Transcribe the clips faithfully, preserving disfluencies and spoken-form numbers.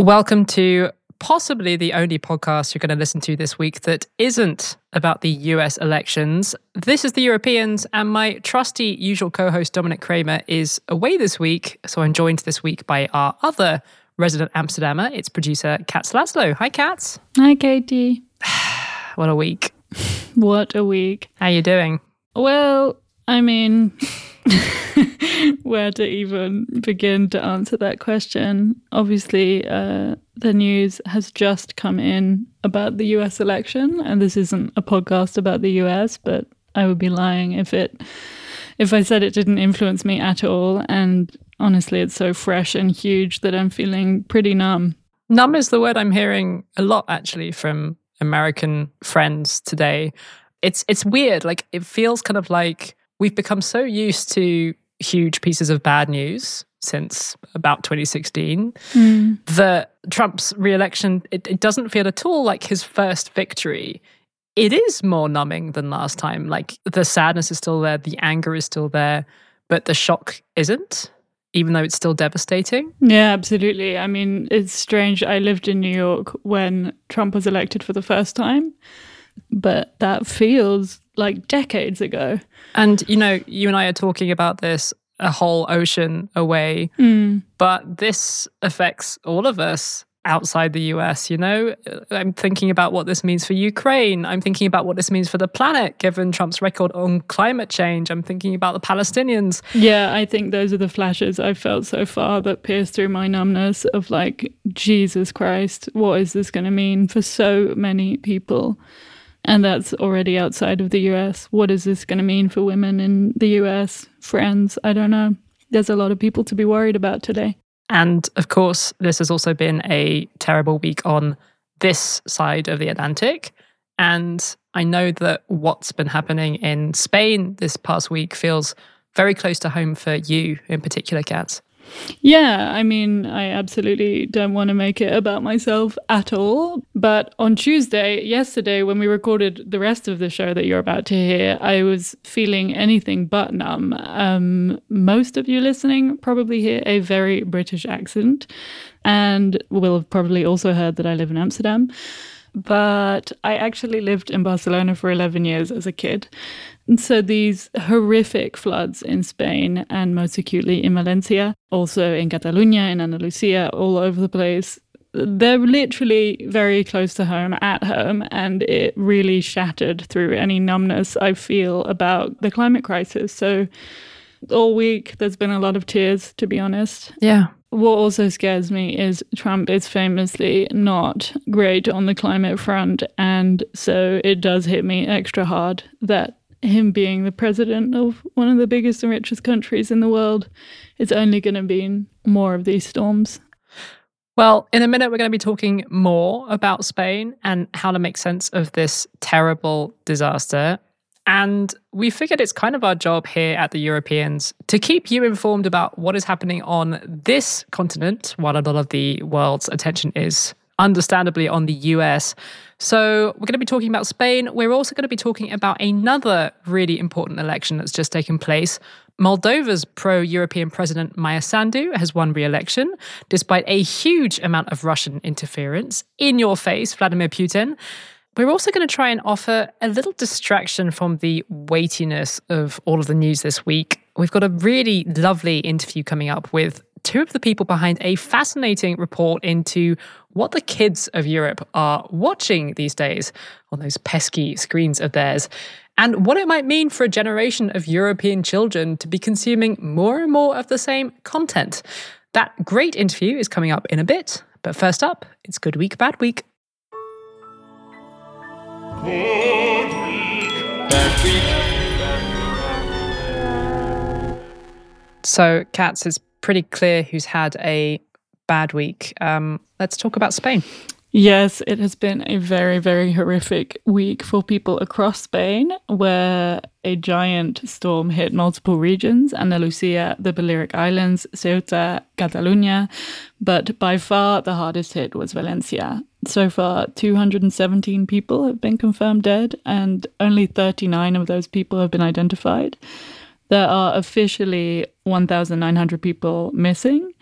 Welcome to possibly the only podcast you're going to listen to this week that isn't about the U S elections. This is The Europeans, and my trusty usual co-host Dominic Kramer is away this week, so I'm joined this week by our other resident Amsterdammer. It's producer Katz Laszlo. Hi, Katz. Hi, Katie. What a week. What a week. How you doing? Well, I mean, where to even begin to answer that question? Obviously, uh, the news has just come in about the U S election, and this isn't a podcast about the U S, but I would be lying if it if I said it didn't influence me at all. And honestly, it's so fresh and huge that I'm feeling pretty numb. Numb is the word I'm hearing a lot, actually, from American friends today. It's it's weird. Like, it feels kind of like we've become so used to huge pieces of bad news since about twenty sixteen mm. that Trump's re-election, it, it doesn't feel at all like his first victory. It is more numbing than last time. Like, the sadness is still there, the anger is still there, but the shock isn't, even though it's still devastating. Yeah, absolutely. I mean, it's strange. I lived in New York when Trump was elected for the first time, but that feels like decades ago. And, you know, you and I are talking about this a whole ocean away, mm. but this affects all of us outside the U S, you know? I'm thinking about what this means for Ukraine. I'm thinking about what this means for the planet, given Trump's record on climate change. I'm thinking about the Palestinians. Yeah, I think those are the flashes I've felt so far that pierce through my numbness of like, Jesus Christ, what is this going to mean for so many people? And that's already outside of the U S. What is this going to mean for women in the U S? Friends, I don't know. There's a lot of people to be worried about today. And of course, this has also been a terrible week on this side of the Atlantic. And I know that what's been happening in Spain this past week feels very close to home for you in particular, Katz. Yeah, I mean, I absolutely don't want to make it about myself at all. But on Tuesday, yesterday, when we recorded the rest of the show that you're about to hear, I was feeling anything but numb. Um, most of you listening probably hear a very British accent, and will have probably also heard that I live in Amsterdam. But I actually lived in Barcelona for eleven years as a kid. And so these horrific floods in Spain, and most acutely in Valencia, also in Catalonia, in Andalusia, all over the place, they're literally very close to home, at home, and it really shattered through any numbness I feel about the climate crisis. So all week there's been a lot of tears, to be honest. Yeah. What also scares me is Trump is famously not great on the climate front, and so it does hit me extra hard that him being the president of one of the biggest and richest countries in the world is only going to be more of these storms. Well, in a minute, we're going to be talking more about Spain and how to make sense of this terrible disaster. And we figured it's kind of our job here at The Europeans to keep you informed about what is happening on this continent, while a lot of the world's attention is understandably on the U S. So we're going to be talking about Spain. We're also going to be talking about another really important election that's just taken place. Moldova's pro-European president Maia Sandu has won re-election despite a huge amount of Russian interference. In your face, Vladimir Putin. We're also going to try and offer a little distraction from the weightiness of all of the news this week. We've got a really lovely interview coming up with two of the people behind a fascinating report into what the kids of Europe are watching these days on those pesky screens of theirs, and what it might mean for a generation of European children to be consuming more and more of the same content. That great interview is coming up in a bit, but first up, it's Good Week, Bad Week. Good week, bad week. So, Katz, it's pretty clear who's had a bad week. Um, let's talk about Spain. Yes, it has been a very, very horrific week for people across Spain, where a giant storm hit multiple regions, Andalusia, the Balearic Islands, Ceuta, Catalonia, but by far the hardest hit was Valencia. So far, two hundred seventeen people have been confirmed dead, and only thirty-nine of those people have been identified. There are officially one thousand nine hundred people missing,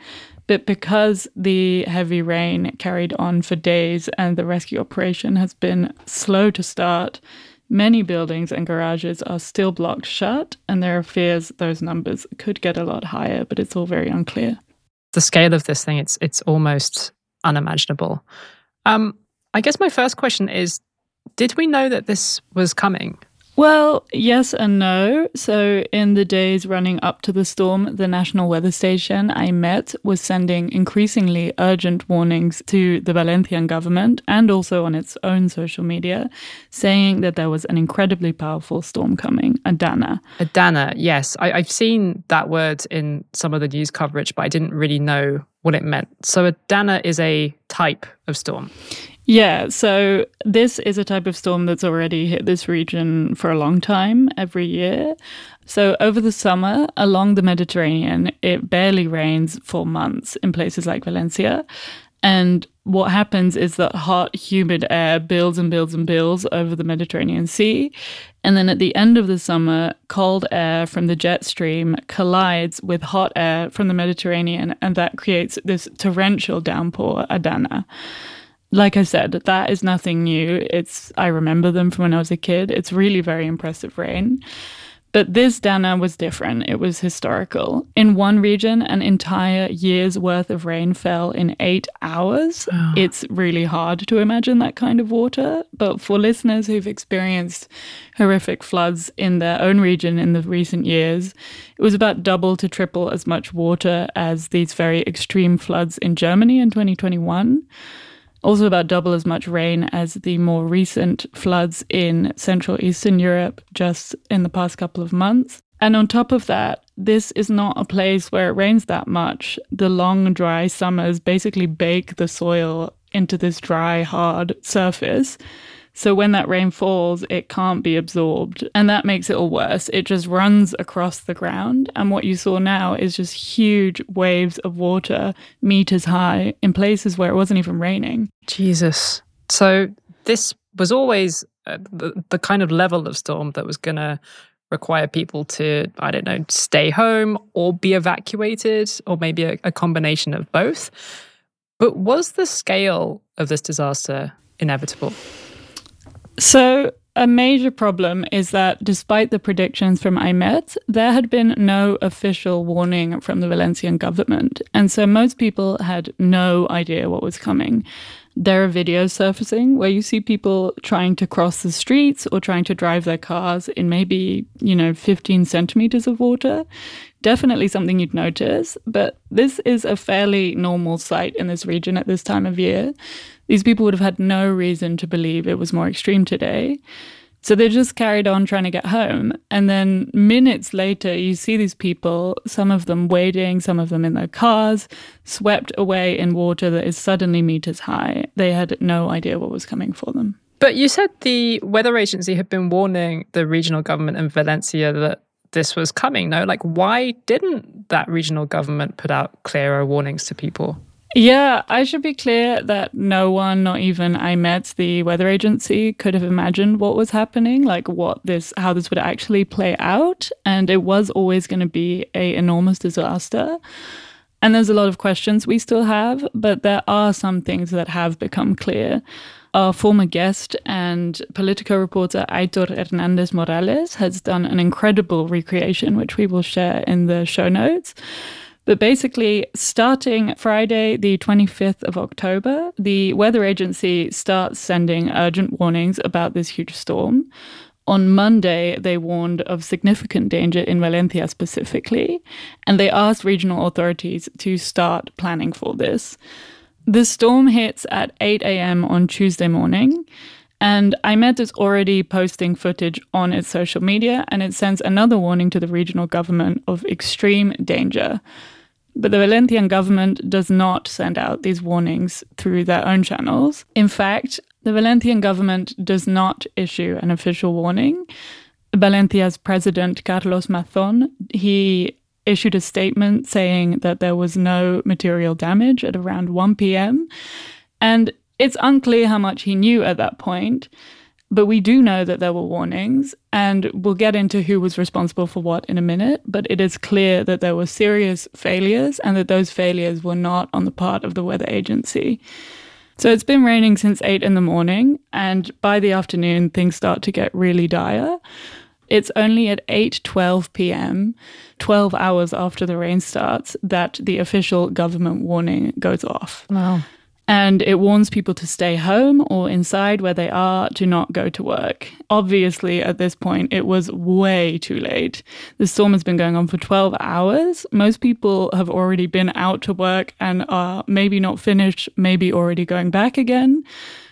But because the heavy rain carried on for days and the rescue operation has been slow to start, many buildings and garages are still blocked shut, and there are fears those numbers could get a lot higher, but it's all very unclear. The scale of this thing, it's it's almost unimaginable. Um, I guess my first question is, did we know that this was coming? Well, yes and no. So in the days running up to the storm, the National Weather Station, AEMET, was sending increasingly urgent warnings to the Valencian government and also on its own social media, saying that there was an incredibly powerful storm coming, a Dana. A Dana, yes. I, I've seen that word in some of the news coverage, but I didn't really know what it meant. So a Dana is a type of storm. Yeah, so this is a type of storm that's already hit this region for a long time, every year. So over the summer, along the Mediterranean, it barely rains for months in places like Valencia. And what happens is that hot, humid air builds and builds and builds over the Mediterranean Sea. And then at the end of the summer, cold air from the jet stream collides with hot air from the Mediterranean, and that creates this torrential downpour, a Dana. Like I said, that is nothing new. It's I remember them from when I was a kid. It's really very impressive rain. But this Dana was different. It was historical. In one region, an entire year's worth of rain fell in eight hours. Oh. It's really hard to imagine that kind of water. But for listeners who've experienced horrific floods in their own region in the recent years, it was about double to triple as much water as these very extreme floods in Germany in twenty twenty-one. Also about double as much rain as the more recent floods in Central Eastern Europe just in the past couple of months. And on top of that, this is not a place where it rains that much. The long, dry summers basically bake the soil into this dry, hard surface. So when that rain falls, it can't be absorbed. And that makes it all worse. It just runs across the ground. And what you saw now is just huge waves of water, meters high, in places where it wasn't even raining. Jesus. So this was always uh, the, the kind of level of storm that was going to require people to, I don't know, stay home or be evacuated, or maybe a, a combination of both. But was the scale of this disaster inevitable? So a major problem is that despite the predictions from AEMET, there had been no official warning from the Valencian government. And so most people had no idea what was coming. There are videos surfacing where you see people trying to cross the streets or trying to drive their cars in maybe, you know, fifteen centimeters of water. Definitely something you'd notice, but this is a fairly normal sight in this region at this time of year. These people would have had no reason to believe it was more extreme today. So they just carried on trying to get home. And then minutes later, you see these people, some of them wading, some of them in their cars, swept away in water that is suddenly meters high. They had no idea what was coming for them. But you said the weather agency had been warning the regional government in Valencia that this was coming, no? Like, why didn't that regional government put out clearer warnings to people? Yeah, I should be clear that no one, not even AEMET, the weather agency, could have imagined what was happening, like what this, how this would actually play out. And it was always going to be an enormous disaster. And there's a lot of questions we still have, but there are some things that have become clear. Our former guest and Politico reporter Aitor Hernandez Morales has done an incredible recreation, which we will share in the show notes. But basically, starting Friday, the twenty-fifth of October, the weather agency starts sending urgent warnings about this huge storm. On Monday, they warned of significant danger in Valencia specifically, and they asked regional authorities to start planning for this. The storm hits at eight a.m. on Tuesday morning, and AEMET is already posting footage on its social media, and it sends another warning to the regional government of extreme danger. But the Valencian government does not send out these warnings through their own channels. In fact, the Valencian government does not issue an official warning. Valencia's president, Carlos Mazón, he issued a statement saying that there was no material damage at around one p.m. And it's unclear how much he knew at that point. But we do know that there were warnings, and we'll get into who was responsible for what in a minute, but it is clear that there were serious failures and that those failures were not on the part of the weather agency. So it's been raining since eight in the morning, and by the afternoon, things start to get really dire. It's only at eight twelve p.m., twelve hours after the rain starts, that the official government warning goes off. Wow. And it warns people to stay home or inside where they are, to not go to work. Obviously, at this point, it was way too late. The storm has been going on for twelve hours. Most people have already been out to work and are maybe not finished, maybe already going back again.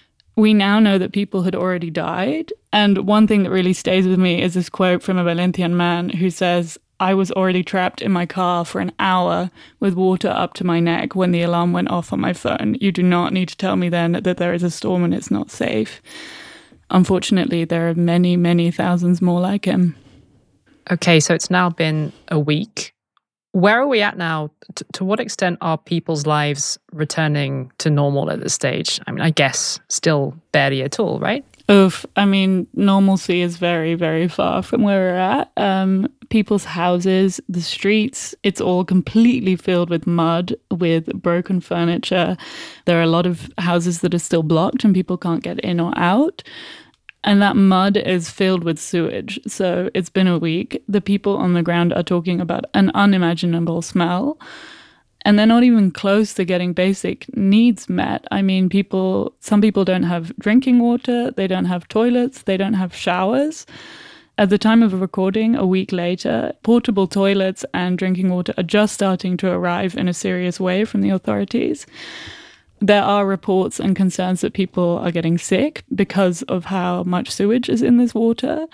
We now know that people had already died. And one thing that really stays with me is this quote from a Valencian man who says, "I was already trapped in my car for an hour with water up to my neck when the alarm went off on my phone. You do not need to tell me then that there is a storm and it's not safe." Unfortunately, there are many, many thousands more like him. Okay, so it's now been a week. Where are we at now? T- to what extent are people's lives returning to normal at this stage? I mean, I guess still barely at all, right? Oof. I mean, normalcy is very, very far from where we're at. Um, people's houses, the streets, it's all completely filled with mud, with broken furniture. There are a lot of houses that are still blocked and people can't get in or out. And that mud is filled with sewage. So it's been a week. The people on the ground are talking about an unimaginable smell. And they're not even close to getting basic needs met. I mean, people, some people don't have drinking water, they don't have toilets, they don't have showers. At the time of recording, a week later, portable toilets and drinking water are just starting to arrive in a serious way from the authorities. There are reports and concerns that people are getting sick because of how much sewage is in this water.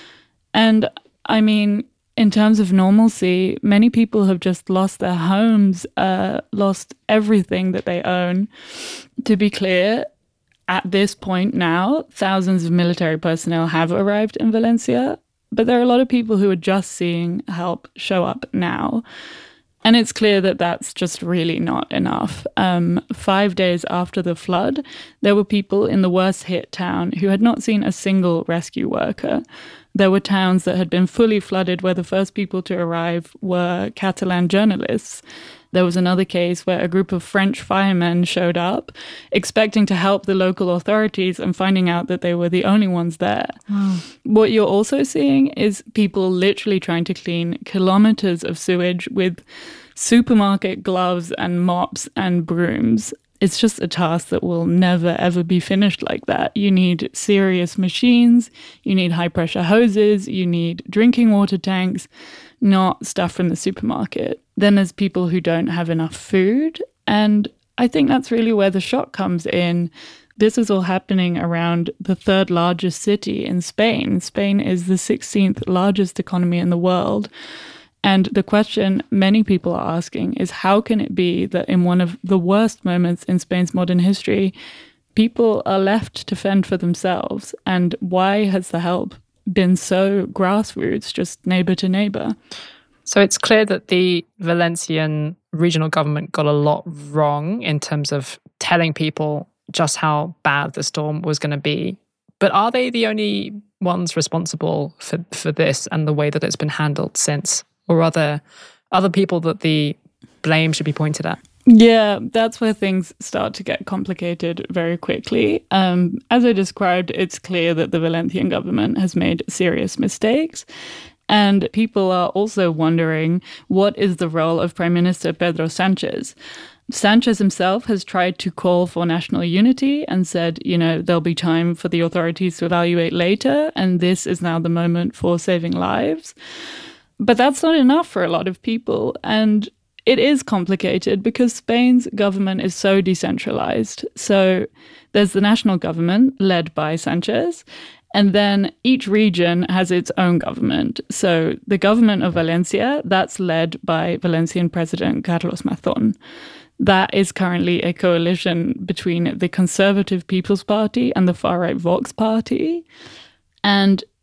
And I mean, in terms of normalcy, many people have just lost their homes, uh, lost everything that they own. To be clear, at this point now, thousands of military personnel have arrived in Valencia, but there are a lot of people who are just seeing help show up now. And it's clear that that's just really not enough. Um, five days after the flood, there were people in the worst hit town who had not seen a single rescue worker. There were towns that had been fully flooded where the first people to arrive were Catalan journalists. There was another case where a group of French firemen showed up, expecting to help the local authorities and finding out that they were the only ones there. Wow. What you're also seeing is people literally trying to clean kilometers of sewage with supermarket gloves and mops and brooms. It's just a task that will never, ever be finished like that. You need serious machines, you need high-pressure hoses, you need drinking water tanks, not stuff from the supermarket. Then there's people who don't have enough food, and I think that's really where the shock comes in. This is all happening around the third largest city in Spain. Spain is the sixteenth largest economy in the world. And the question many people are asking is, how can it be that in one of the worst moments in Spain's modern history, people are left to fend for themselves? And why has the help been so grassroots, just neighbor to neighbor? So it's clear that the Valencian regional government got a lot wrong in terms of telling people just how bad the storm was going to be. But are they the only ones responsible for, for this and the way that it's been handled since? Or are there other people that the blame should be pointed at? Yeah, that's where things start to get complicated very quickly. Um, as I described, it's clear that the Valencian government has made serious mistakes. And people are also wondering, what is the role of Prime Minister Pedro Sanchez? Sanchez himself has tried to call for national unity and said, you know, there'll be time for the authorities to evaluate later, and this is now the moment for saving lives. But that's not enough for a lot of people. And it is complicated because Spain's government is so decentralized. So there's the national government led by Sanchez, and then each region has its own government. So the government of Valencia, that's led by Valencian President Carlos Mazón. That is currently a coalition between the Conservative People's Party and the far-right Vox Party. And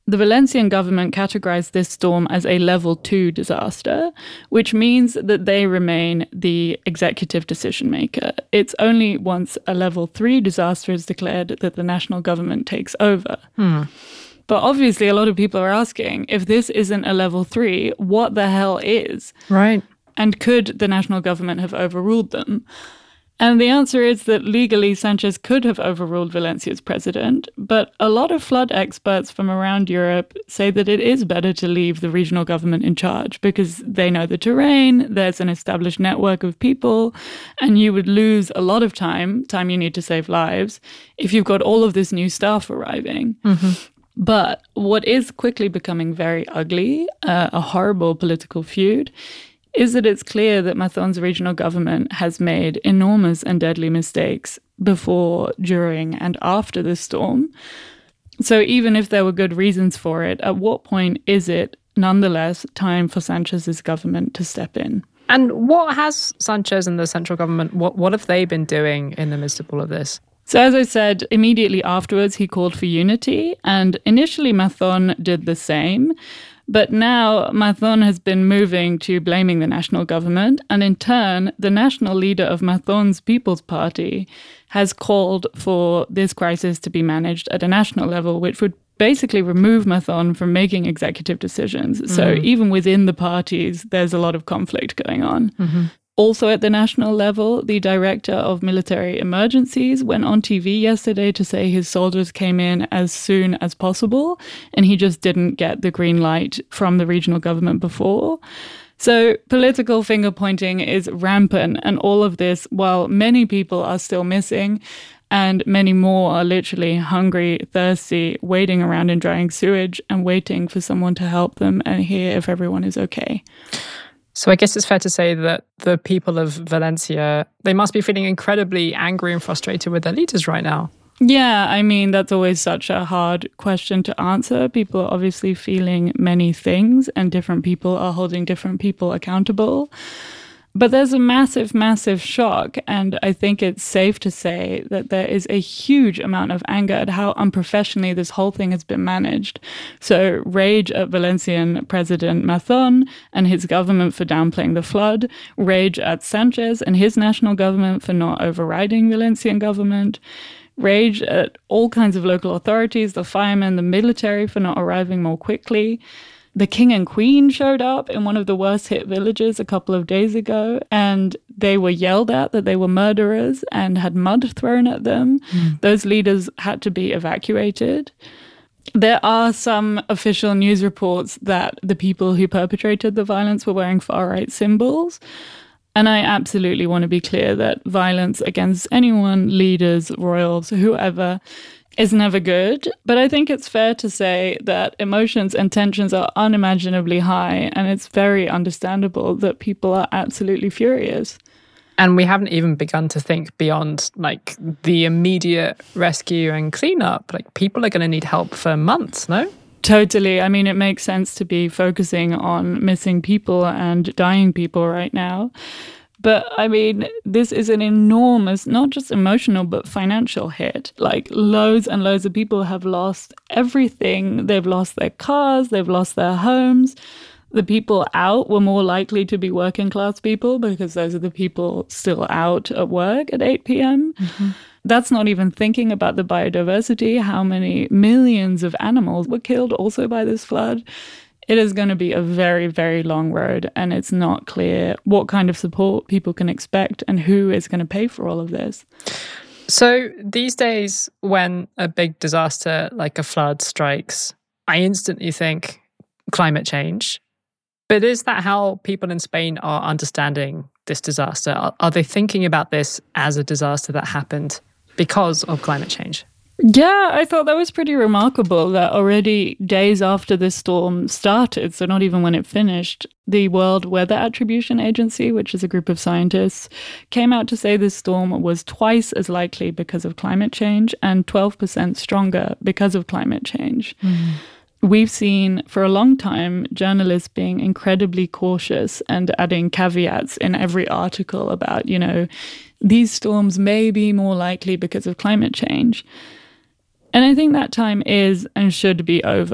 The Valencian government categorized this storm as a level two disaster, which means that they remain the executive decision maker. It's only once a level three disaster is declared that the national government takes over. Hmm. But obviously, a lot of people are asking, if this isn't a level three, what the hell is? Right. And could the national government have overruled them? And the answer is that legally Sanchez could have overruled Valencia's president, but a lot of flood experts from around Europe say that it is better to leave the regional government in charge because they know the terrain, there's an established network of people, and you would lose a lot of time, time you need to save lives, if you've got all of this new staff arriving. Mm-hmm. But what is quickly becoming very ugly, uh, a horrible political feud, is that it's clear that Mazón's regional government has made enormous and deadly mistakes before, during, and after the storm. So even if there were good reasons for it, at what point is it, nonetheless, time for Sanchez's government to step in? And what has Sanchez and the central government, what, what have they been doing in the midst of all of this? So as I said, immediately afterwards, he called for unity, and initially Mazón did the same. But now Mazón has been moving to blaming the national government, and in turn, the national leader of Mazón's People's Party has called for this crisis to be managed at a national level, which would basically remove Mazón from making executive decisions. Mm. So even within the parties, there's a lot of conflict going on. Mm-hmm. Also at the national level, the director of military emergencies went on T V yesterday to say his soldiers came in as soon as possible, and he just didn't get the green light from the regional government before. So political finger pointing is rampant, and all of this while many people are still missing and many more are literally hungry, thirsty, waiting around in drying sewage and waiting for someone to help them and hear if everyone is okay. So I guess it's fair to say that the people of Valencia, they must be feeling incredibly angry and frustrated with their leaders right now. Yeah, I mean, that's always such a hard question to answer. People are obviously feeling many things, and different people are holding different people accountable. But there's a massive, massive shock, and I think it's safe to say that there is a huge amount of anger at how unprofessionally this whole thing has been managed. So rage at Valencian President Mazón and his government for downplaying the flood, rage at Sanchez and his national government for not overriding Valencian government, rage at all kinds of local authorities, the firemen, the military for not arriving more quickly. The king and queen showed up in one of the worst hit villages a couple of days ago, and they were yelled at that they were murderers and had mud thrown at them. Mm. Those leaders had to be evacuated. There are some official news reports that the people who perpetrated the violence were wearing far-right symbols. And I absolutely want to be clear that violence against anyone, leaders, royals, whoever, is never good. But I think it's fair to say that emotions and tensions are unimaginably high, and it's very understandable that people are absolutely furious. And we haven't even begun to think beyond like the immediate rescue and cleanup. Like people are going to need help for months, no? Totally. I mean, it makes sense to be focusing on missing people and dying people right now. But I mean, this is an enormous, not just emotional, but financial hit. Like loads and loads of people have lost everything. They've lost their cars, they've lost their homes. The people out were more likely to be working class people because those are the people still out at work at eight p.m. Mm-hmm. That's not even thinking about the biodiversity, how many millions of animals were killed also by this flood. It is going to be a very, very long road, and it's not clear what kind of support people can expect and who is going to pay for all of this. So these days, when a big disaster like a flood strikes, I instantly think climate change. But is that how people in Spain are understanding this disaster? Are, are they thinking about this as a disaster that happened because of climate change? Yeah, I thought that was pretty remarkable that already days after this storm started, so not even when it finished, the World Weather Attribution Agency, which is a group of scientists, came out to say this storm was twice as likely because of climate change and twelve percent stronger because of climate change. Mm. We've seen for a long time journalists being incredibly cautious and adding caveats in every article about, you know, these storms may be more likely because of climate change. And I think that time is and should be over.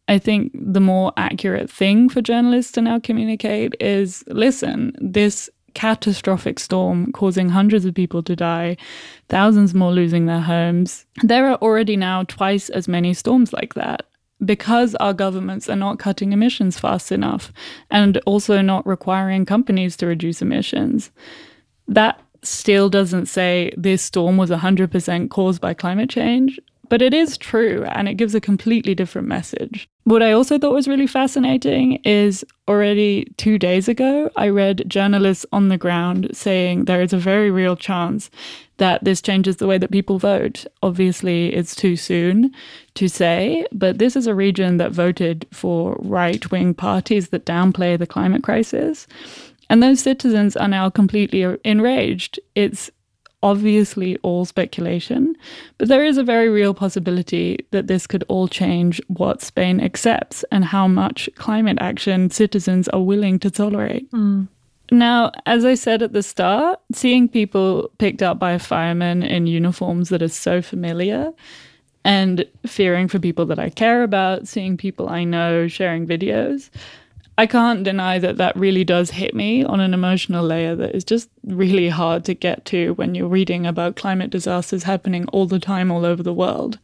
I think the more accurate thing for journalists to now communicate is, listen, this catastrophic storm causing hundreds of people to die, thousands more losing their homes. There are already now twice as many storms like that because our governments are not cutting emissions fast enough and also not requiring companies to reduce emissions. That still doesn't say this storm was one hundred percent caused by climate change, but it is true, and it gives a completely different message. What I also thought was really fascinating is already two days ago, I read journalists on the ground saying there is a very real chance that this changes the way that people vote. Obviously, it's too soon to say, but this is a region that voted for right-wing parties that downplay the climate crisis. And those citizens are now completely enraged. It's obviously all speculation, but there is a very real possibility that this could all change what Spain accepts and how much climate action citizens are willing to tolerate. Mm. Now, as I said at the start, seeing people picked up by firemen in uniforms that are so familiar and fearing for people that I care about, seeing people I know sharing videos, I can't deny that that really does hit me on an emotional layer that is just really hard to get to when you're reading about climate disasters happening all the time all over the world.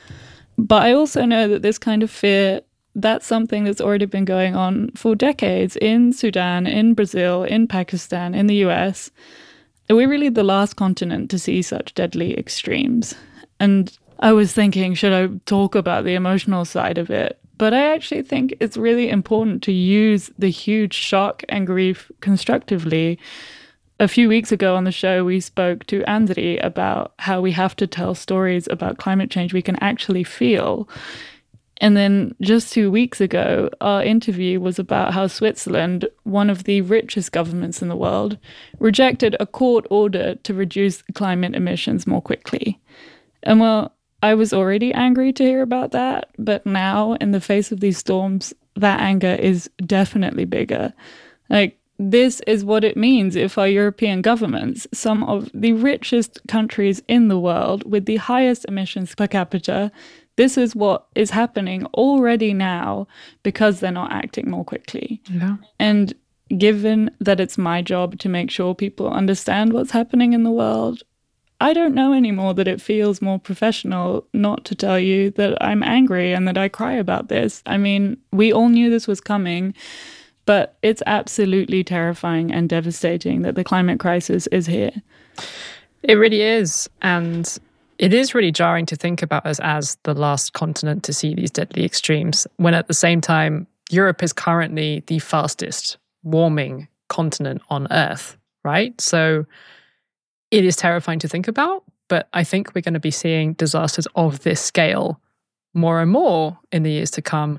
But I also know that this kind of fear, that's something that's already been going on for decades in Sudan, in Brazil, in Pakistan, in the U S. We're really the last continent to see such deadly extremes. And I was thinking, should I talk about the emotional side of it? But I actually think it's really important to use the huge shock and grief constructively. A few weeks ago on the show, we spoke to Andri about how we have to tell stories about climate change we can actually feel. And then just two weeks ago, our interview was about how Switzerland, one of the richest governments in the world, rejected a court order to reduce climate emissions more quickly. And well, I was already angry to hear about that, but now, in the face of these storms, that anger is definitely bigger. Like, this is what it means if our European governments, some of the richest countries in the world with the highest emissions per capita, this is what is happening already now because they're not acting more quickly. Yeah. And given that it's my job to make sure people understand what's happening in the world, I don't know anymore that it feels more professional not to tell you that I'm angry and that I cry about this. I mean, we all knew this was coming, but it's absolutely terrifying and devastating that the climate crisis is here. It really is. And it is really jarring to think about us as the last continent to see these deadly extremes, when at the same time, Europe is currently the fastest warming continent on Earth, right? So it is terrifying to think about, but I think we're going to be seeing disasters of this scale more and more in the years to come.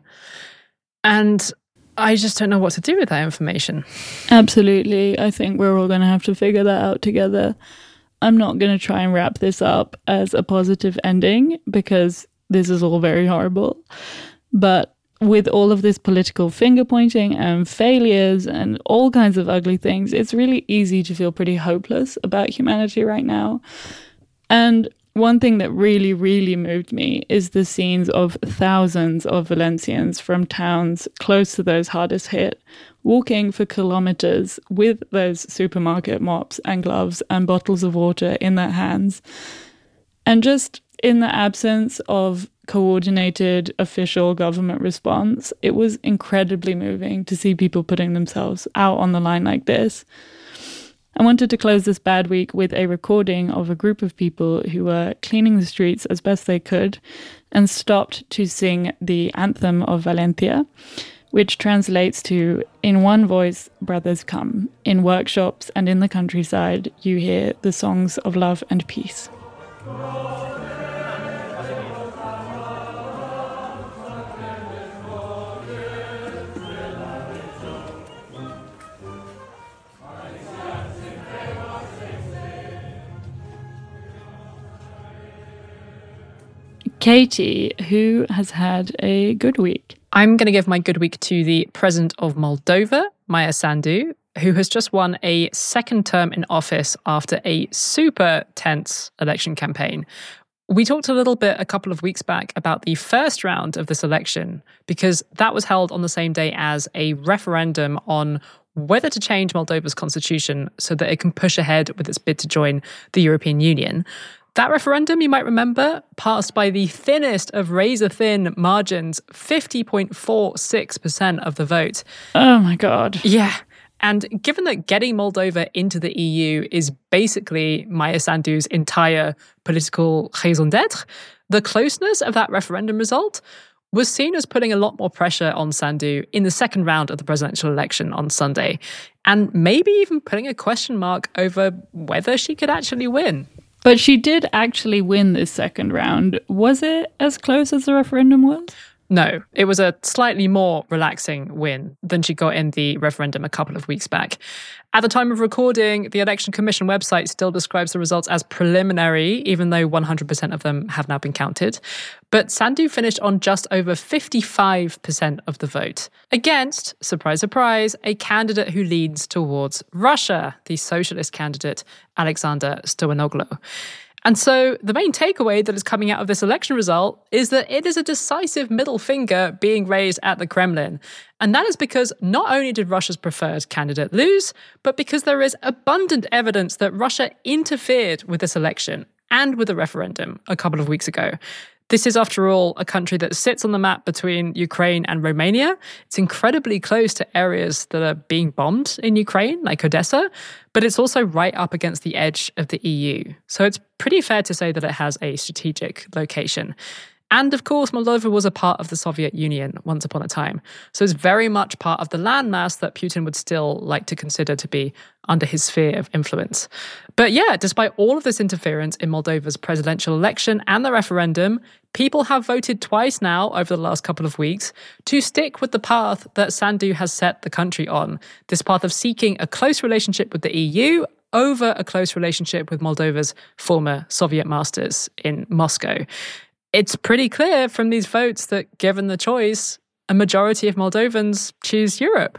And I just don't know what to do with that information. Absolutely. I think we're all going to have to figure that out together. I'm not going to try and wrap this up as a positive ending because this is all very horrible. But with all of this political finger pointing and failures and all kinds of ugly things, it's really easy to feel pretty hopeless about humanity right now. And one thing that really, really moved me is the scenes of thousands of Valencians from towns close to those hardest hit, walking for kilometers with those supermarket mops and gloves and bottles of water in their hands. And just in the absence of coordinated official government response, it was incredibly moving to see people putting themselves out on the line like this. I wanted to close this bad week with a recording of a group of people who were cleaning the streets as best they could and stopped to sing the anthem of Valencia, which translates to, "In one voice, brothers come. In workshops and in the countryside, you hear the songs of love and peace." Katie, who has had a good week? I'm going to give my good week to the President of Moldova, Maia Sandu, who has just won a second term in office after a super tense election campaign. We talked a little bit a couple of weeks back about the first round of this election because that was held on the same day as a referendum on whether to change Moldova's constitution so that it can push ahead with its bid to join the European Union. That referendum, you might remember, passed by the thinnest of razor-thin margins, fifty point four six percent of the vote. Oh my God. Yeah. And given that getting Moldova into the E U is basically Maia Sandu's entire political raison d'etre, the closeness of that referendum result was seen as putting a lot more pressure on Sandu in the second round of the presidential election on Sunday, and maybe even putting a question mark over whether she could actually win. But she did actually win this second round. Was it as close as the referendum was? No, it was a slightly more relaxing win than she got in the referendum a couple of weeks back. At the time of recording, the Election Commission website still describes the results as preliminary, even though one hundred percent of them have now been counted. But Sandu finished on just over fifty-five percent of the vote, against, surprise, surprise, a candidate who leans towards Russia, the socialist candidate Alexander Stoyanoglu. And so the main takeaway that is coming out of this election result is that it is a decisive middle finger being raised at the Kremlin. And that is because not only did Russia's preferred candidate lose, but because there is abundant evidence that Russia interfered with this election and with the referendum a couple of weeks ago. This is, after all, a country that sits on the map between Ukraine and Romania. It's incredibly close to areas that are being bombed in Ukraine, like Odessa, but it's also right up against the edge of the E U. So it's pretty fair to say that it has a strategic location. And of course, Moldova was a part of the Soviet Union once upon a time. So it's very much part of the landmass that Putin would still like to consider to be under his sphere of influence. But yeah, despite all of this interference in Moldova's presidential election and the referendum, people have voted twice now over the last couple of weeks to stick with the path that Sandu has set the country on, this path of seeking a close relationship with the E U over a close relationship with Moldova's former Soviet masters in Moscow. It's pretty clear from these votes that, given the choice, a majority of Moldovans choose Europe.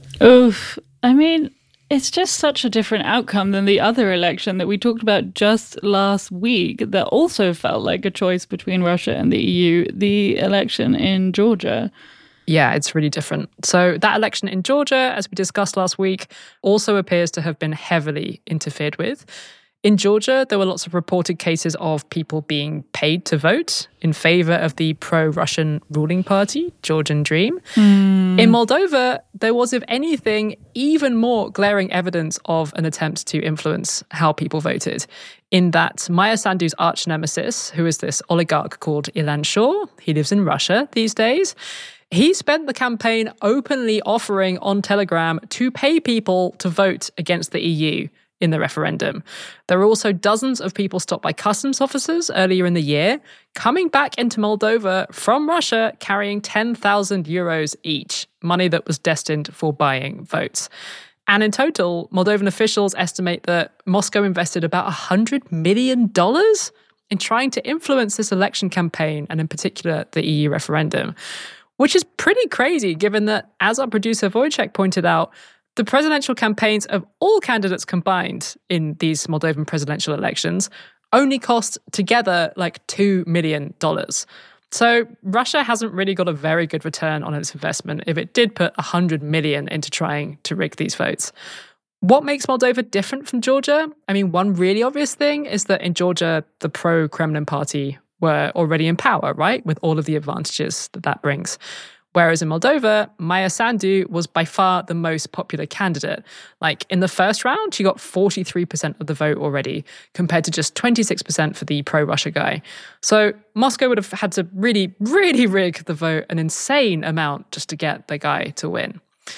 Oof. I mean, it's just such a different outcome than the other election that we talked about just last week that also felt like a choice between Russia and the E U, the election in Georgia. Yeah, it's really different. So that election in Georgia, as we discussed last week, also appears to have been heavily interfered with. In Georgia, there were lots of reported cases of people being paid to vote in favor of the pro-Russian ruling party, Georgian Dream. Mm. In Moldova, there was, if anything, even more glaring evidence of an attempt to influence how people voted, in that Maia Sandu's arch-nemesis, who is this oligarch called Ilan Shor, he lives in Russia these days, he spent the campaign openly offering on Telegram to pay people to vote against the E U in the referendum. There were also dozens of people stopped by customs officers earlier in the year, coming back into Moldova from Russia carrying ten thousand euros each, money that was destined for buying votes. And in total, Moldovan officials estimate that Moscow invested about one hundred million dollars in trying to influence this election campaign, and in particular, the E U referendum, which is pretty crazy given that, as our producer Wojciech pointed out, the presidential campaigns of all candidates combined in these Moldovan presidential elections only cost together like two million dollars. So Russia hasn't really got a very good return on its investment if it did put one hundred million dollars into trying to rig these votes. What makes Moldova different from Georgia? I mean, one really obvious thing is that in Georgia, the pro-Kremlin party were already in power, right? With all of the advantages that that brings. Whereas in Moldova, Maia Sandu was by far the most popular candidate. Like in the first round, she got forty-three percent of the vote already, compared to just twenty-six percent for the pro-Russia guy. So Moscow would have had to really, really rig the vote an insane amount just to get the guy to win.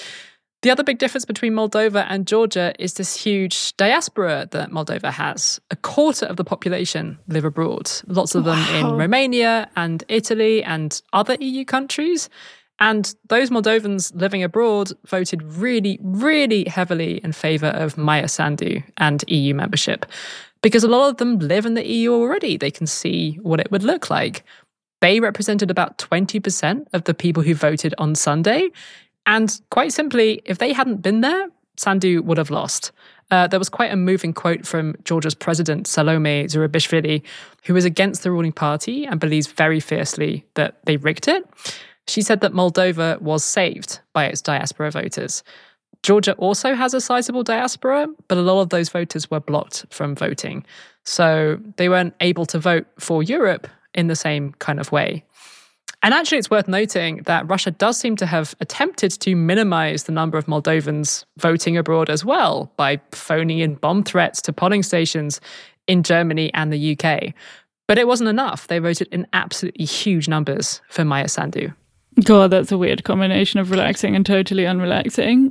The other big difference between Moldova and Georgia is this huge diaspora that Moldova has. A quarter of the population live abroad, lots of them wow. in Romania and Italy and other E U countries. And those Moldovans living abroad voted really, really heavily in favour of Maia Sandu and E U membership, because a lot of them live in the E U already. They can see what it would look like. They represented about twenty percent of the people who voted on Sunday. And quite simply, if they hadn't been there, Sandu would have lost. Uh, there was quite a moving quote from Georgia's president, Salome Zurabishvili, who is against the ruling party and believes very fiercely that they rigged it. She said that Moldova was saved by its diaspora voters. Georgia also has a sizable diaspora, but a lot of those voters were blocked from voting. So they weren't able to vote for Europe in the same kind of way. And actually, it's worth noting that Russia does seem to have attempted to minimize the number of Moldovans voting abroad as well by phoning in bomb threats to polling stations in Germany and the U K. But it wasn't enough. They voted in absolutely huge numbers for Maia Sandu. God, that's a weird combination of relaxing and totally unrelaxing.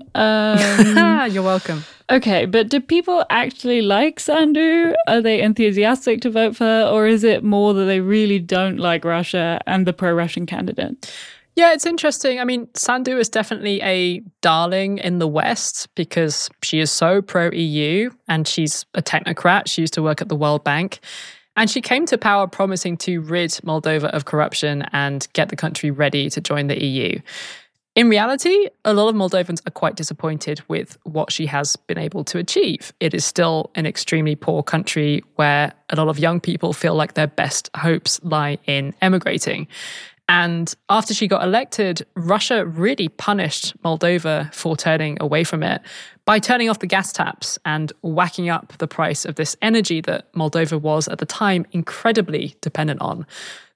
Um, You're welcome. Okay, but do people actually like Sandu? Are they enthusiastic to vote for her? Or is it more that they really don't like Russia and the pro-Russian candidate? Yeah, it's interesting. I mean, Sandu is definitely a darling in the West because she is so pro-E U and she's a technocrat. She used to work at the World Bank. And she came to power promising to rid Moldova of corruption and get the country ready to join the E U. In reality, a lot of Moldovans are quite disappointed with what she has been able to achieve. It is still an extremely poor country where a lot of young people feel like their best hopes lie in emigrating. And after she got elected, Russia really punished Moldova for turning away from it by turning off the gas taps and whacking up the price of this energy that Moldova was at the time incredibly dependent on.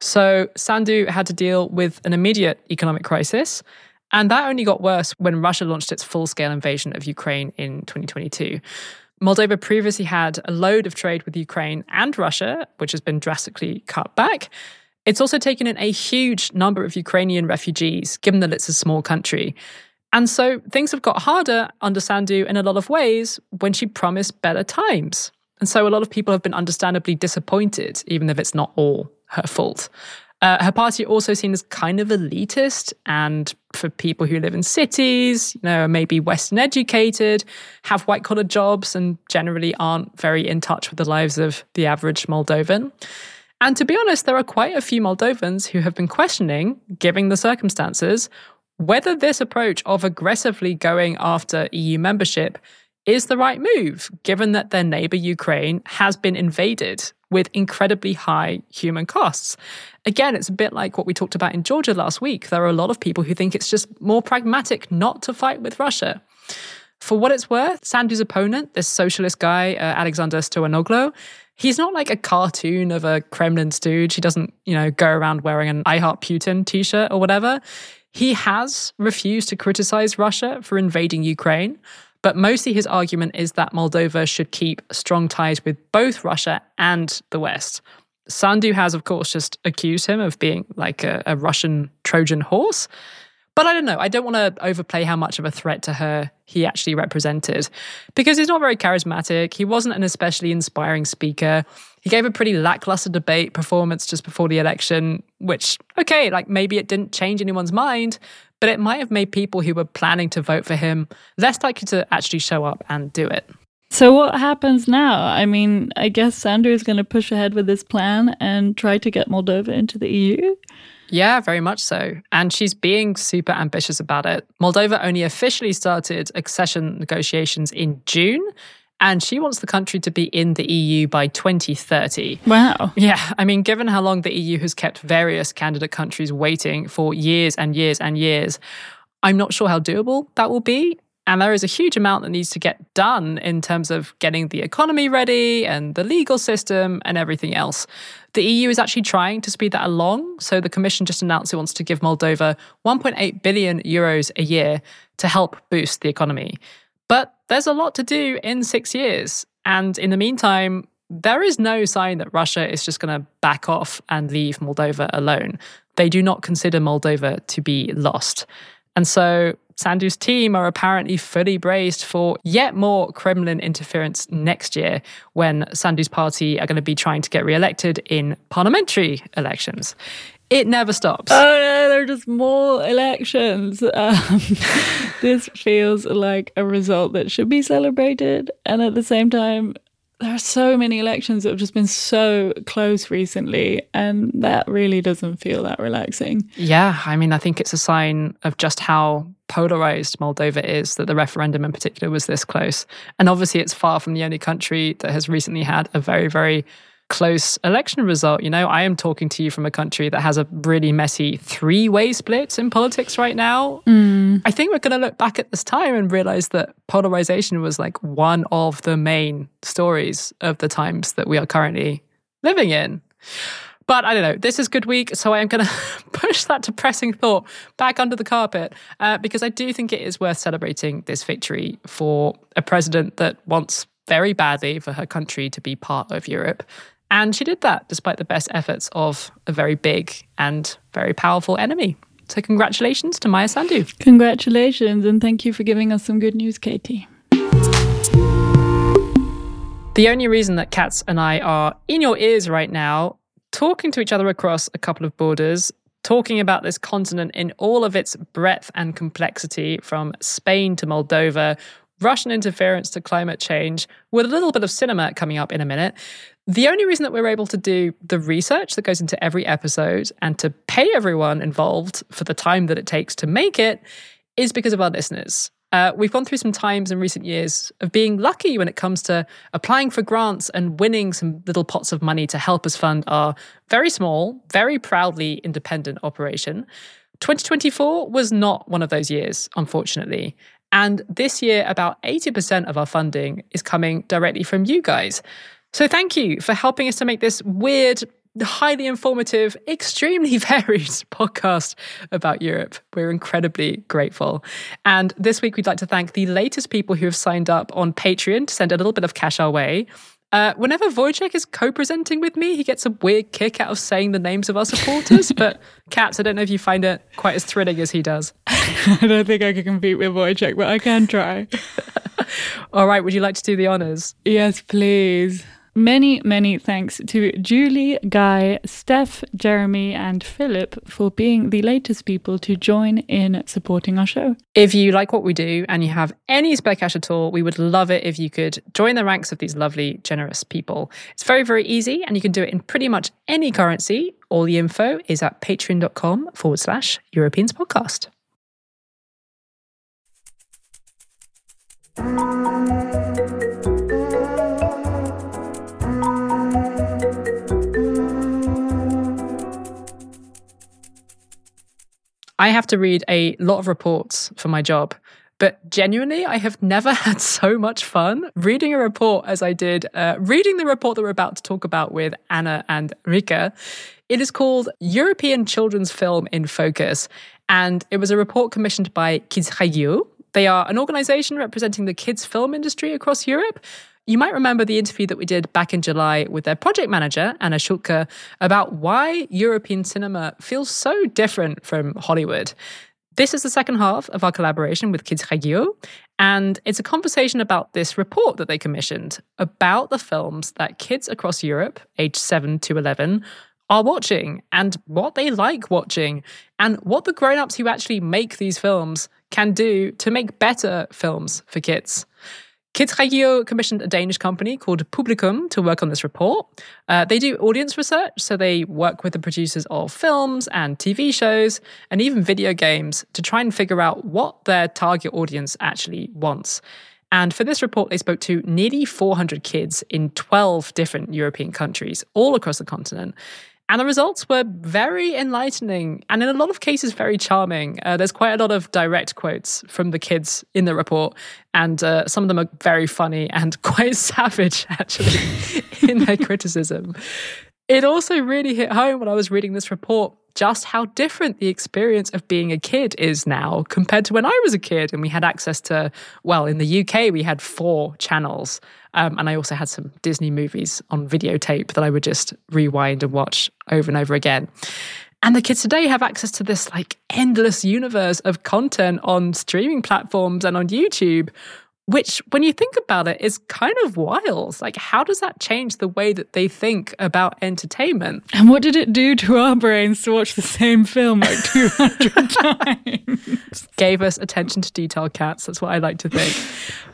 So Sandu had to deal with an immediate economic crisis. And that only got worse when Russia launched its full-scale invasion of Ukraine in twenty twenty-two. Moldova previously had a load of trade with Ukraine and Russia, which has been drastically cut back. It's also taken in a huge number of Ukrainian refugees, given that it's a small country. And so things have got harder under Sandu in a lot of ways when she promised better times. And so a lot of people have been understandably disappointed, even if it's not all her fault. Uh, her party also seen as kind of elitist, and for people who live in cities, you know, maybe Western educated, have white-collar jobs and generally aren't very in touch with the lives of the average Moldovan. And to be honest, there are quite a few Moldovans who have been questioning, given the circumstances, whether this approach of aggressively going after E U membership is the right move, given that their neighbour Ukraine has been invaded with incredibly high human costs. Again, it's a bit like what we talked about in Georgia last week. There are a lot of people who think it's just more pragmatic not to fight with Russia. For what it's worth, Sandu's opponent, this socialist guy, uh, Alexander Stoyanoglu, he's not like a cartoon of a Kremlin stooge. He doesn't, you know, go around wearing an I Heart Putin t-shirt or whatever. He has refused to criticize Russia for invading Ukraine, but mostly his argument is that Moldova should keep strong ties with both Russia and the West. Sandu has, of course, just accused him of being like a, a Russian Trojan horse. But I don't know, I don't want to overplay how much of a threat to her he actually represented, because he's not very charismatic. He wasn't an especially inspiring speaker. He gave a pretty lackluster debate performance just before the election, which, okay, like maybe it didn't change anyone's mind, but it might have made people who were planning to vote for him less likely to actually show up and do it. So what happens now? I mean, I guess Sandu is going to push ahead with this plan and try to get Moldova into the E U? Yeah, very much so. And she's being super ambitious about it. Moldova only officially started accession negotiations in June, and she wants the country to be in the E U by twenty thirty. Wow. Yeah, I mean, given how long the E U has kept various candidate countries waiting for years and years and years, I'm not sure how doable that will be. And there is a huge amount that needs to get done in terms of getting the economy ready and the legal system and everything else. The E U is actually trying to speed that along. So the Commission just announced it wants to give Moldova one point eight billion euros a year to help boost the economy. But there's a lot to do in six years. And in the meantime, there is no sign that Russia is just going to back off and leave Moldova alone. They do not consider Moldova to be lost. And so Sandu's team are apparently fully braced for yet more Kremlin interference next year when Sandu's party are going to be trying to get re-elected in parliamentary elections. It never stops. Oh no, there are just more elections. Um, this feels like a result that should be celebrated. And at the same time, there are so many elections that have just been so close recently, and that really doesn't feel that relaxing. Yeah, I mean, I think it's a sign of just how polarized Moldova is that the referendum in particular was this close. And obviously it's far from the only country that has recently had a very, very close election result. You know, I am talking to you from a country that has a really messy three-way split in politics right now. Mm. I think we're going to look back at this time and realize that polarization was like one of the main stories of the times that we are currently living in. But I don't know, this is Good Week, so I am going to push that depressing thought back under the carpet uh, because I do think it is worth celebrating this victory for a president that wants very badly for her country to be part of Europe. And she did that despite the best efforts of a very big and very powerful enemy. So congratulations to Maia Sandu. Congratulations, and thank you for giving us some good news, Katie. The only reason that Katz and I are in your ears right now, talking to each other across a couple of borders, talking about this continent in all of its breadth and complexity, from Spain to Moldova, Russian interference to climate change, with a little bit of cinema coming up in a minute. The only reason that we're able to do the research that goes into every episode and to pay everyone involved for the time that it takes to make it is because of our listeners. Uh, we've gone through some times in recent years of being lucky when it comes to applying for grants and winning some little pots of money to help us fund our very small, very proudly independent operation. twenty twenty-four was not one of those years, unfortunately. And this year, about eighty percent of our funding is coming directly from you guys. So thank you for helping us to make this weird, highly informative, extremely varied podcast about Europe. We're incredibly grateful. And this week, we'd like to thank the latest people who have signed up on Patreon to send a little bit of cash our way. Uh, whenever Wojciech is co-presenting with me, he gets a weird kick out of saying the names of our supporters. But Katz, I don't know if you find it quite as thrilling as he does. I don't think I can compete with Wojciech, but I can try. All right, would you like to do the honours? Yes, please. Many, many thanks to Julie, Guy, Steph, Jeremy, and Philip for being the latest people to join in supporting our show. If you like what we do and you have any spare cash at all, we would love it if you could join the ranks of these lovely, generous people. It's very, very easy, and you can do it in pretty much any currency. All the info is at patreon.com forward slash Europeans podcast. I have to read a lot of reports for my job, but genuinely, I have never had so much fun reading a report as I did uh, reading the report that we're about to talk about with Anna and Rika. It is called European Children's Film in Focus, and it was a report commissioned by Kids Radio. They are an organisation representing the kids' film industry across Europe. You might remember the interview that we did back in July with their project manager, Anna Schulke, about why European cinema feels so different from Hollywood. This is the second half of our collaboration with Kids Radio, and it's a conversation about this report that they commissioned about the films that kids across Europe, aged seven to eleven, are watching and what they like watching and what the grown-ups who actually make these films can do to make better films for kids. Kids Radio commissioned a Danish company called Publikum to work on this report. Uh, they do audience research, so they work with the producers of films and T V shows and even video games to try and figure out what their target audience actually wants. And for this report, they spoke to nearly four hundred kids in twelve different European countries, all across the continent. And the results were very enlightening and in a lot of cases very charming. Uh, there's quite a lot of direct quotes from the kids in the report, and uh, some of them are very funny and quite savage, actually, in their criticism. It also really hit home when I was reading this report just how different the experience of being a kid is now compared to when I was a kid and we had access to, well, in the U K, we had four channels. Um, and I also had some Disney movies on videotape that I would just rewind and watch over and over again. And the kids today have access to this like endless universe of content on streaming platforms and on YouTube, which, when you think about it, is kind of wild. Like, how does that change the way that they think about entertainment? And what did it do to our brains to watch the same film like two hundred times? Gave us attention to detail, cats. That's what I like to think.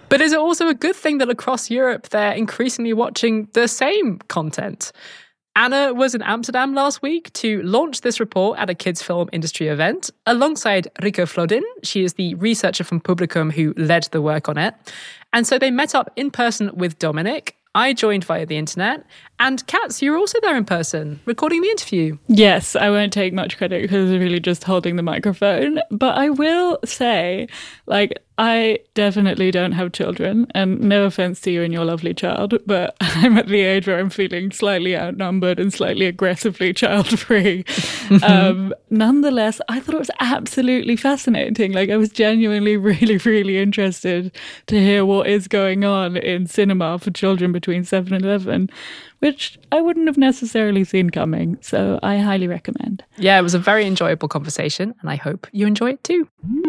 But is it also a good thing that across Europe they're increasingly watching the same content? Anna was in Amsterdam last week to launch this report at a kids' film industry event alongside Rieke Flodin. She is the researcher from Publicum who led the work on it. And so they met up in person with Dominic. I joined via the internet. And Katz, you were also there in person, recording the interview. Yes, I won't take much credit because I'm really just holding the microphone. But I will say, like, I definitely don't have children. And no offense to you and your lovely child, but I'm at the age where I'm feeling slightly outnumbered and slightly aggressively child-free. um, nonetheless, I thought it was absolutely fascinating. Like, I was genuinely really, really interested to hear what is going on in cinema for children between seven and eleven. Which I wouldn't have necessarily seen coming. So I highly recommend. Yeah, it was a very enjoyable conversation, and I hope you enjoy it too.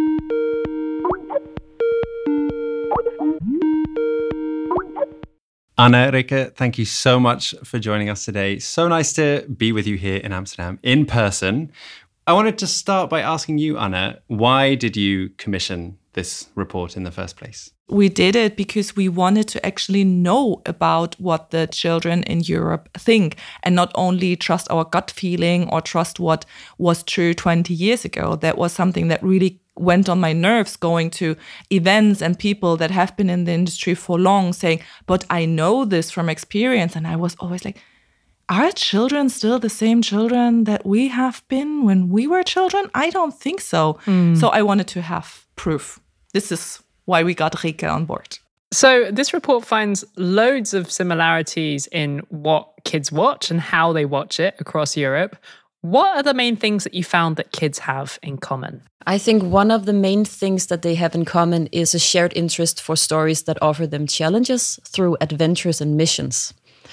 Anna, Rieke, thank you so much for joining us today. So nice to be with you here in Amsterdam in person. I wanted to start by asking you, Anna, why did you commission this report in the first place? We did it because we wanted to actually know about what the children in Europe think and not only trust our gut feeling or trust what was true twenty years ago. That was something that really went on my nerves, going to events and people that have been in the industry for long saying, but I know this from experience. And I was always like, are children still the same children that we have been when we were children? I don't think so. Mm. So I wanted to have proof. This is why we got Rieke on board. So this report finds loads of similarities in what kids watch and how they watch it across Europe. What are the main things that you found that kids have in common? I think one of the main things that they have in common is a shared interest for stories that offer them challenges through adventures and missions.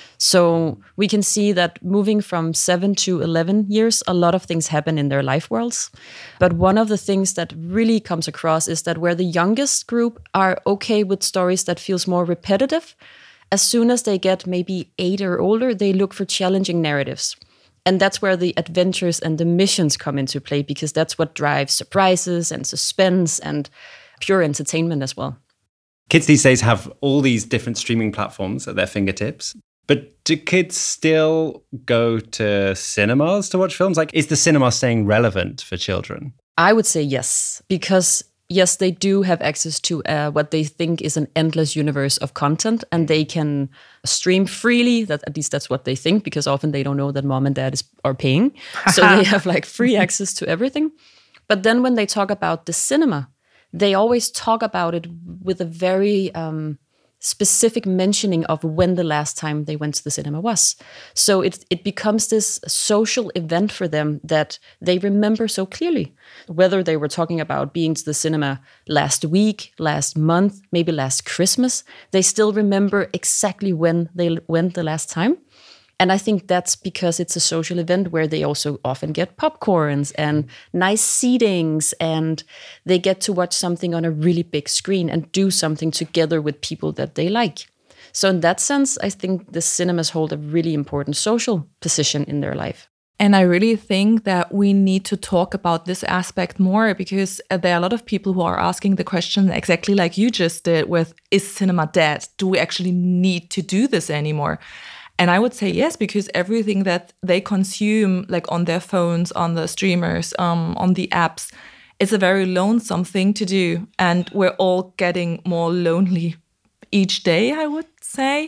So we can see that moving from seven to eleven years, a lot of things happen in their life worlds. But one of the things that really comes across is that where the youngest group are okay with stories that feels more repetitive, as soon as they get maybe eight or older, they look for challenging narratives. And that's where the adventures and the missions come into play, because that's what drives surprises and suspense and pure entertainment as well. Kids these days have all these different streaming platforms at their fingertips. But do kids still go to cinemas to watch films? Like, is the cinema staying relevant for children? I would say yes, because yes, they do have access to uh, what they think is an endless universe of content, and they can stream freely. That at least that's what they think, because often they don't know that mom and dad is, are paying. So they have like free access to everything. But then when they talk about the cinema, they always talk about it with a very um, specific mentioning of when the last time they went to the cinema was. So it it becomes this social event for them that they remember so clearly. Whether they were talking about being to the cinema last week, last month, maybe last Christmas, they still remember exactly when they went the last time. And I think that's because it's a social event where they also often get popcorns and nice seatings, and they get to watch something on a really big screen and do something together with people that they like. So in that sense, I think the cinemas hold a really important social position in their life. And I really think that we need to talk about this aspect more, because there are a lot of people who are asking the question exactly like you just did with, is cinema dead? Do we actually need to do this anymore? And I would say yes, because everything that they consume, like on their phones, on the streamers, um, on the apps, is a very lonesome thing to do. And we're all getting more lonely each day, I would say.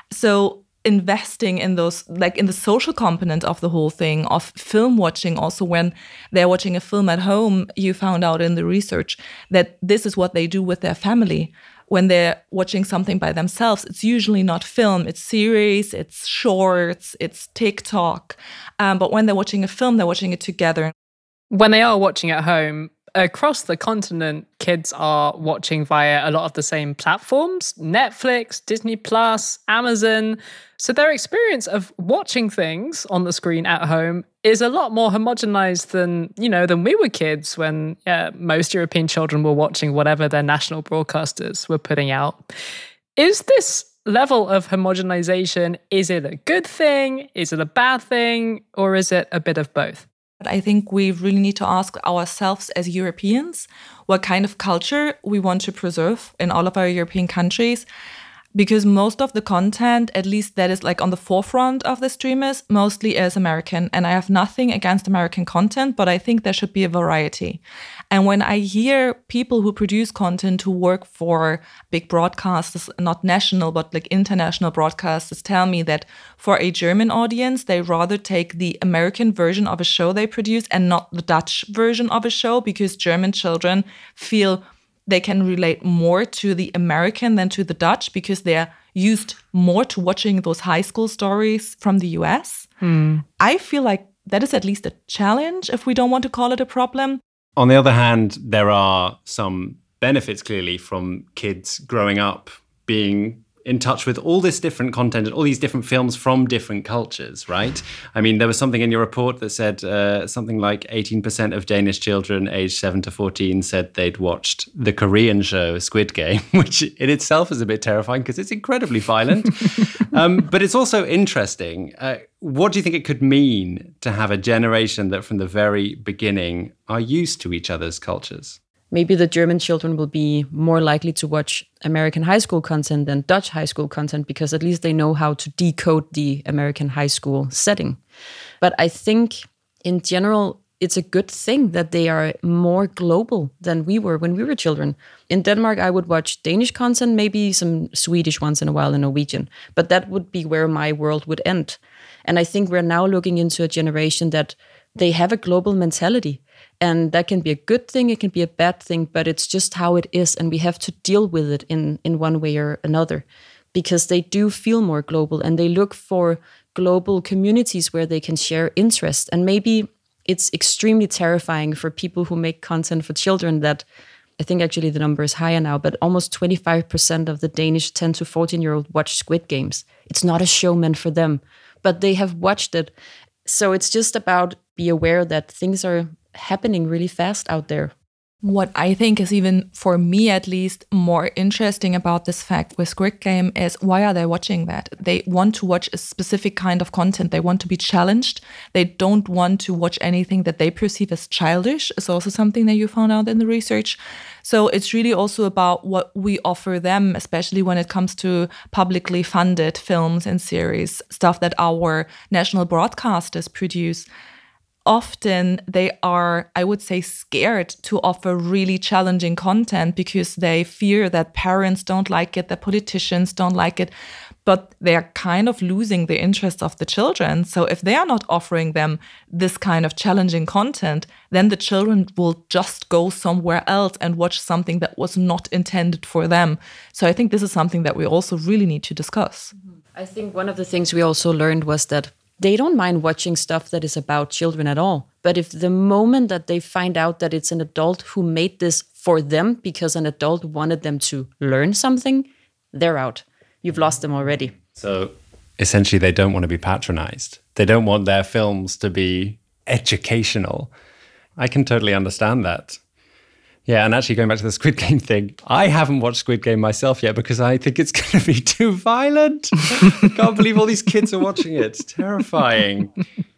So investing in those, like in the social component of the whole thing, of film watching, also when they're watching a film at home, you found out in the research that this is what they do with their family. When they're watching something by themselves, it's usually not film, it's series, it's shorts, it's TikTok. Um, but when they're watching a film, they're watching it together. When they are watching at home, across the continent, kids are watching via a lot of the same platforms, Netflix, Disney Plus, Amazon. So their experience of watching things on the screen at home is a lot more homogenized than, you know, than we were kids when yeah, most European children were watching whatever their national broadcasters were putting out. Is this level of homogenization, is it a good thing? Is it a bad thing? Or is it a bit of both? But I think we really need to ask ourselves as Europeans what kind of culture we want to preserve in all of our European countries. Because most of the content, at least that is like on the forefront of the streamers, mostly is American. And I have nothing against American content, but I think there should be a variety. And when I hear people who produce content who work for big broadcasters, not national, but like international broadcasters, tell me that for a German audience, they rather take the American version of a show they produce and not the Dutch version of a show, because German children feel they can relate more to the American than to the Dutch because they're used more to watching those high school stories from the U S. Hmm. I feel like that is at least a challenge if we don't want to call it a problem. On the other hand, there are some benefits clearly from kids growing up being in touch with all this different content and all these different films from different cultures, right? I mean, there was something in your report that said uh, something like eighteen percent of Danish children aged seven to fourteen said they'd watched the Korean show Squid Game, which in itself is a bit terrifying because it's incredibly violent. um, but it's also interesting. Uh, what do you think it could mean to have a generation that from the very beginning are used to each other's cultures? Maybe the German children will be more likely to watch American high school content than Dutch high school content because at least they know how to decode the American high school setting. But I think in general, it's a good thing that they are more global than we were when we were children. In Denmark, I would watch Danish content, maybe some Swedish once in a while and Norwegian, but that would be where my world would end. And I think we're now looking into a generation that they have a global mentality. And that can be a good thing, it can be a bad thing, but it's just how it is. And we have to deal with it in, in one way or another, because they do feel more global and they look for global communities where they can share interest. And maybe it's extremely terrifying for people who make content for children that, I think actually the number is higher now, but almost twenty-five percent of the Danish ten to fourteen year old watch Squid Games. It's not a show meant for them, but they have watched it. So it's just about be aware that things are happening really fast out there. What I think is even, for me at least, more interesting about this fact with Squid Game is why are they watching that? They want to watch a specific kind of content. They want to be challenged. They don't want to watch anything that they perceive as childish. Is also something that you found out in the research. So it's really also about what we offer them, especially when it comes to publicly funded films and series, stuff that our national broadcasters produce. Often they are, I would say, scared to offer really challenging content because they fear that parents don't like it, that politicians don't like it, but they are kind of losing the interest of the children. So if they are not offering them this kind of challenging content, then the children will just go somewhere else and watch something that was not intended for them. So I think this is something that we also really need to discuss. I think one of the things we also learned was that they don't mind watching stuff that is about children at all. But if the moment that they find out that it's an adult who made this for them because an adult wanted them to learn something, they're out. You've lost them already. So essentially, they don't want to be patronized. They don't want their films to be educational. I can totally understand that. Yeah, and actually going back to the Squid Game thing, I haven't watched Squid Game myself yet because I think it's going to be too violent. I can't believe all these kids are watching it. It's terrifying.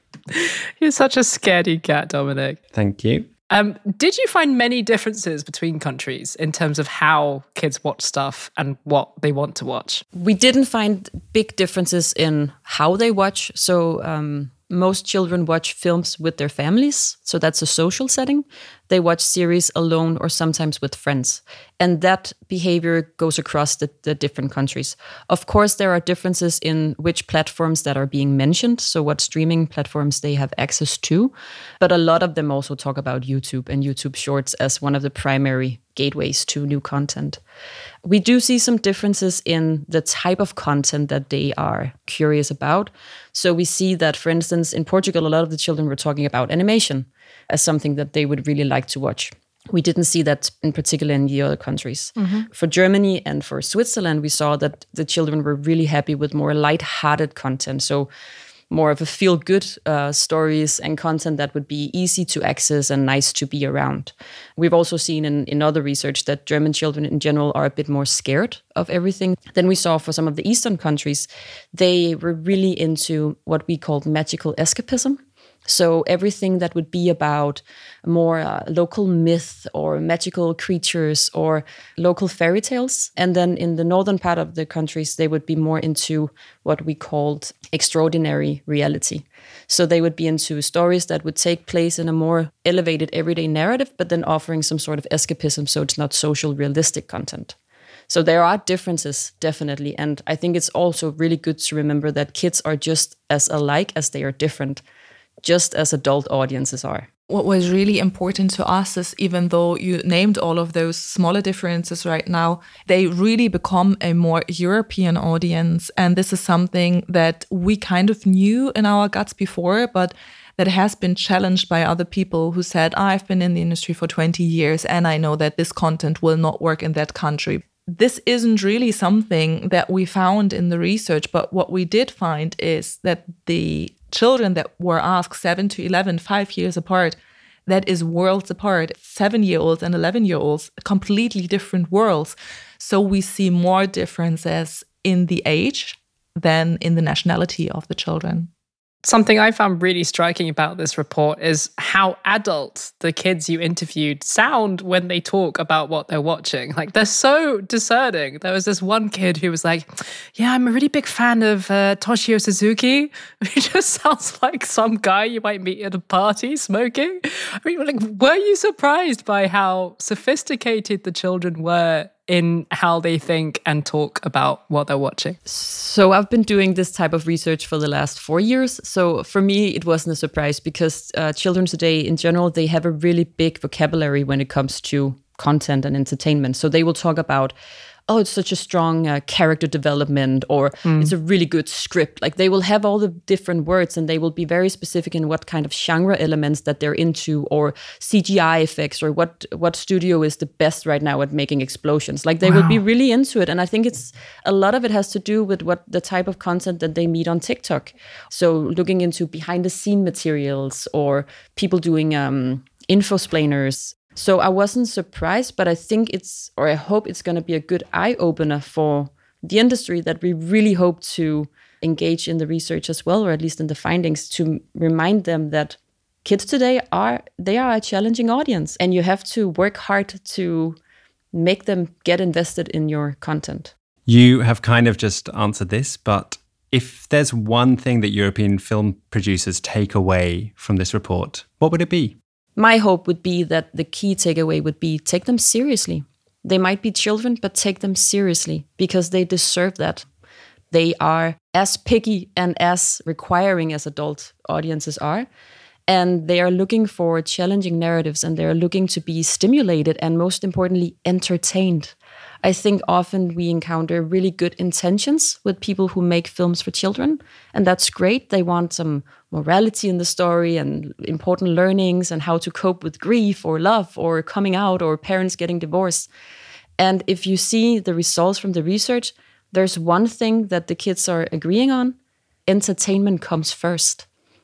You're such a scaredy cat, Dominic. Thank you. Um, did you find many differences between countries in terms of how kids watch stuff and what they want to watch? We didn't find big differences in how they watch. So um, most children watch films with their families. So that's a social setting. They watch series alone or sometimes with friends. And that behavior goes across the, the different countries. Of course, there are differences in which platforms that are being mentioned. So what streaming platforms they have access to. But a lot of them also talk about YouTube and YouTube Shorts as one of the primary gateways to new content. We do see some differences in the type of content that they are curious about. So we see that, for instance, in Portugal, a lot of the children were talking about animation as something that they would really like to watch. We didn't see that in particular in the other countries. Mm-hmm. For Germany and for Switzerland, we saw that the children were really happy with more light-hearted content. So more of a feel-good uh, stories and content that would be easy to access and nice to be around. We've also seen in, in other research that German children in general are a bit more scared of everything. Then we saw for some of the Eastern countries, they were really into what we called magical escapism. So everything that would be about more uh, local myth or magical creatures or local fairy tales. And then in the northern part of the countries, they would be more into what we called extraordinary reality. So they would be into stories that would take place in a more elevated everyday narrative, but then offering some sort of escapism, so it's not social realistic content. So there are differences, definitely. And I think it's also really good to remember that kids are just as alike as they are different, just as adult audiences are. What was really important to us is, even though you named all of those smaller differences right now, they really become a more European audience. And this is something that we kind of knew in our guts before, but that has been challenged by other people who said, I've been in the industry for twenty years and I know that this content will not work in that country. This isn't really something that we found in the research, but what we did find is that the children that were asked seven to eleven, five years apart, that is worlds apart. Seven-year-olds and eleven-year-olds, completely different worlds. So we see more differences in the age than in the nationality of the children. Something I found really striking about this report is how adult the kids you interviewed sound when they talk about what they're watching. Like, they're so discerning. There was this one kid who was like, yeah, I'm a really big fan of uh, Toshio Suzuki. He just sounds like some guy you might meet at a party smoking. I mean, like, were you surprised by how sophisticated the children were in how they think and talk about what they're watching? So I've been doing this type of research for the last four years. So for me, it wasn't a surprise because uh, children today, in general, they have a really big vocabulary when it comes to content and entertainment. So they will talk about, oh, it's such a strong uh, character development, or mm. it's a really good script. Like, they will have all the different words and they will be very specific in what kind of genre elements that they're into, or C G I effects, or what, what studio is the best right now at making explosions. Like, they wow. will be really into it. And I think it's a lot of it has to do with what the type of content that they meet on TikTok. So looking into behind the scene materials, or people doing um, infosplainers. So I wasn't surprised, but I think it's, or I hope it's going to be a good eye-opener for the industry, that we really hope to engage in the research as well, or at least in the findings, to remind them that kids today are, they are a challenging audience, and you have to work hard to make them get invested in your content. You have kind of just answered this, but if there's one thing that European film producers take away from this report, what would it be? My hope would be that the key takeaway would be take them seriously. They might be children, but take them seriously, because they deserve that. They are as picky and as requiring as adult audiences are. And they are looking for challenging narratives, and they are looking to be stimulated and, most importantly, entertained. I think often we encounter really good intentions with people who make films for children, and that's great. They want some morality in the story and important learnings and how to cope with grief or love or coming out or parents getting divorced. And if you see the results from the research, there's one thing that the kids are agreeing on: entertainment comes first.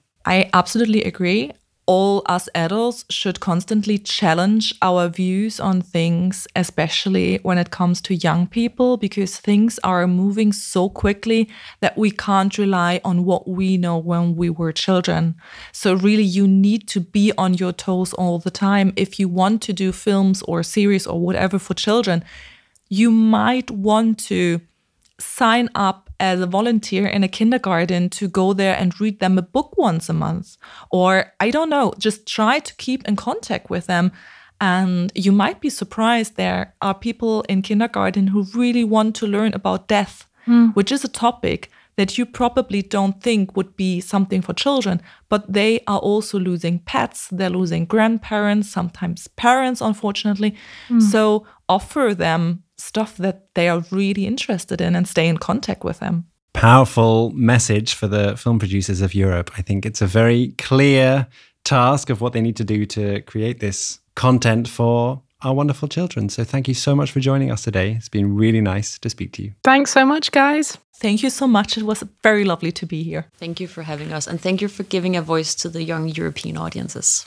I absolutely agree. All us adults should constantly challenge our views on things, especially when it comes to young people, because things are moving so quickly that we can't rely on what we know when we were children. So really, you need to be on your toes all the time. If you want to do films or series or whatever for children, you might want to sign up as a volunteer in a kindergarten to go there and read them a book once a month. Or, I don't know, just try to keep in contact with them. And you might be surprised, there are people in kindergarten who really want to learn about death, mm. which is a topic that you probably don't think would be something for children, but they are also losing pets, they're losing grandparents, sometimes parents, unfortunately. Mm. So offer them stuff that they are really interested in and stay in contact with them. Powerful message for the film producers of Europe. I think it's a very clear task of what they need to do to create this content for our wonderful children. So thank you so much for joining us today. It's been really nice to speak to you. Thanks so much, guys. Thank you so much. It was very lovely to be here. Thank you for having us, and thank you for giving a voice to the young European audiences.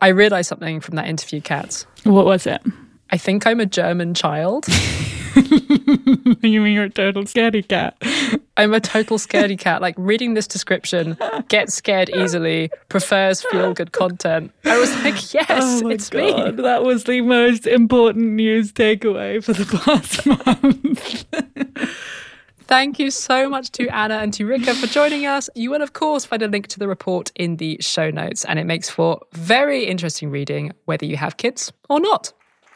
I realised something from that interview, Kat. What was it? I think I'm a German child. You mean you're a total scaredy cat? I'm a total scaredy cat. Like, reading this description, gets scared easily, prefers feel-good content. I was like, yes, Oh my it's God, me. that was the most important news takeaway for the past month. Thank you so much to Anna and to Rikke for joining us. You will, of course, find a link to the report in the show notes, and it makes for very interesting reading, whether you have kids or not.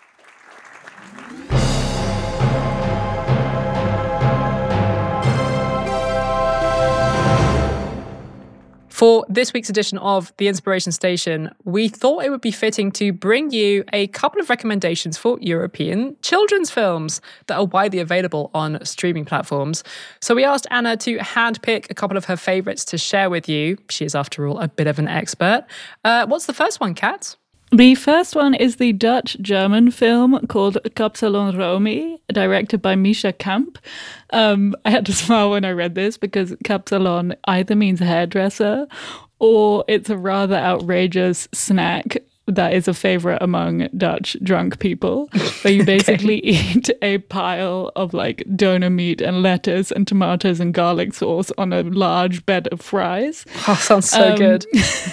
For this week's edition of The Inspiration Station, we thought it would be fitting to bring you a couple of recommendations for European children's films that are widely available on streaming platforms. So we asked Anna to handpick a couple of her favourites to share with you. She is, after all, a bit of an expert. Uh, what's the first one, Kat? The first one is the Dutch-German film called Kapsalon Romy, directed by Misha Kamp. Um, I had to smile when I read this because Kapsalon either means hairdresser or it's a rather outrageous snack that is a favorite among Dutch drunk people, where you basically okay. eat a pile of like doner meat and lettuce and tomatoes and garlic sauce on a large bed of fries. Oh, sounds so um, good.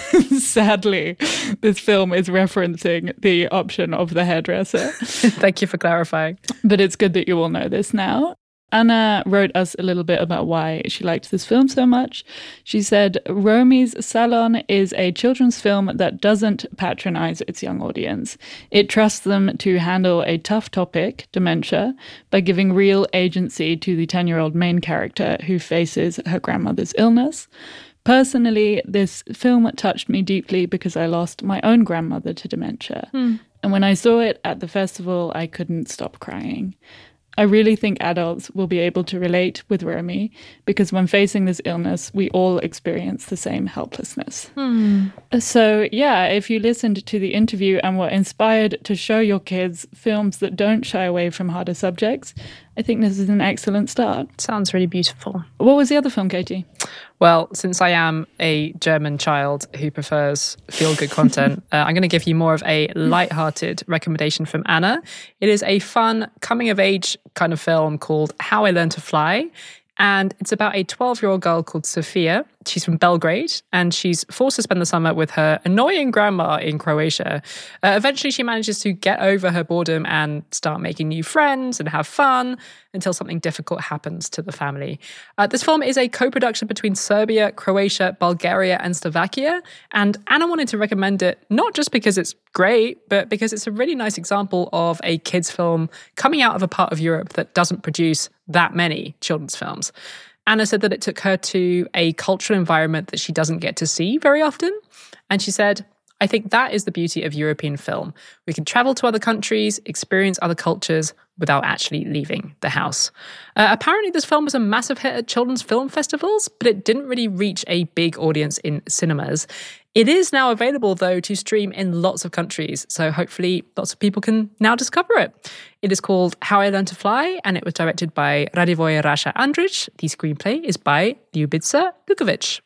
Sadly, this film is referencing the option of the hairdresser. Thank you for clarifying. But it's good that you all know this now. Anna wrote us a little bit about why she liked this film so much. She said, Romy's Salon is a children's film that doesn't patronize its young audience. It trusts them to handle a tough topic, dementia, by giving real agency to the ten-year-old main character who faces her grandmother's illness. Personally, this film touched me deeply because I lost my own grandmother to dementia. Mm. And when I saw it at the festival, I couldn't stop crying. I really think adults will be able to relate with Romy because when facing this illness, we all experience the same helplessness. Hmm. So, yeah, if you listened to the interview and were inspired to show your kids films that don't shy away from harder subjects, I think this is an excellent start. Sounds really beautiful. What was the other film, Katie? Well, since I am a German child who prefers feel-good content, uh, I'm going to give you more of a light-hearted recommendation from Anna. It is a fun, coming-of-age kind of film called How I Learned to Fly. And it's about a twelve-year-old girl called Sophia. She's from Belgrade, and she's forced to spend the summer with her annoying grandma in Croatia. Uh, eventually, she manages to get over her boredom and start making new friends and have fun until something difficult happens to the family. Uh, this film is a co-production between Serbia, Croatia, Bulgaria, and Slovakia. And Anna wanted to recommend it not just because it's great, but because it's a really nice example of a kids' film coming out of a part of Europe that doesn't produce that many children's films. Anna said that it took her to a cultural environment that she doesn't get to see very often. And she said, I think that is the beauty of European film. We can travel to other countries, experience other cultures without actually leaving the house. Uh, apparently, this film was a massive hit at children's film festivals, but it didn't really reach a big audience in cinemas. It is now available, though, to stream in lots of countries, so hopefully lots of people can now discover it. It is called How I Learned to Fly, and it was directed by Radivoje Rasha Andrić. The screenplay is by Ljubica Lukovic.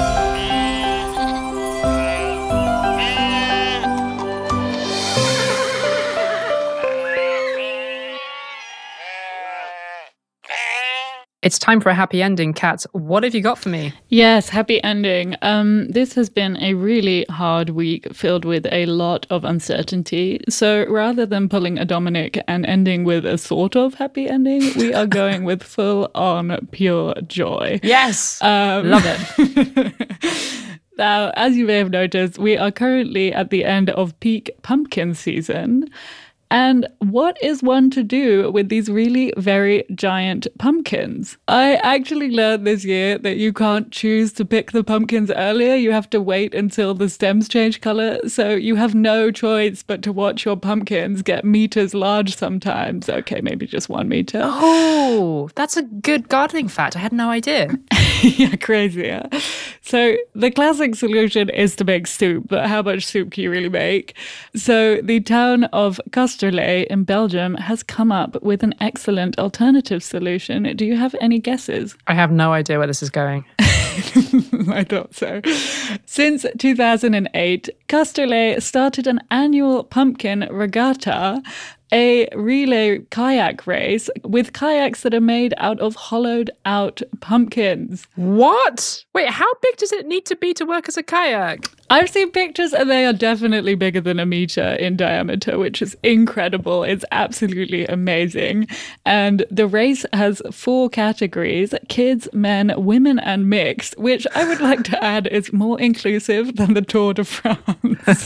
It's time for a happy ending, Kat. What have you got for me? Yes, happy ending. Um, this has been a really hard week filled with a lot of uncertainty. So rather than pulling a Dominic and ending with a sort of happy ending, we are going with full on pure joy. Yes, um, love it. Now, as you may have noticed, we are currently at the end of peak pumpkin season. And what is one to do with these really very giant pumpkins? I actually learned this year that you can't choose to pick the pumpkins earlier. You have to wait until the stems change color. So you have no choice but to watch your pumpkins get meters large sometimes. Okay, maybe just one meter. Oh, that's a good gardening fact. I had no idea. Yeah, crazy. Yeah? So the classic solution is to make soup, but how much soup can you really make? So the town of Kasterlee in Belgium has come up with an excellent alternative solution. Do you have any guesses? I have no idea where this is going. I thought so. Since two thousand eight, Kasterlee started an annual pumpkin regatta, a relay kayak race with kayaks that are made out of hollowed out pumpkins. What? Wait, how big does it need to be to work as a kayak? I've seen pictures and they are definitely bigger than a meter in diameter, which is incredible. It's absolutely amazing. And the race has four categories: kids, men, women, and mixed, which I would like to add is more inclusive than the Tour de France.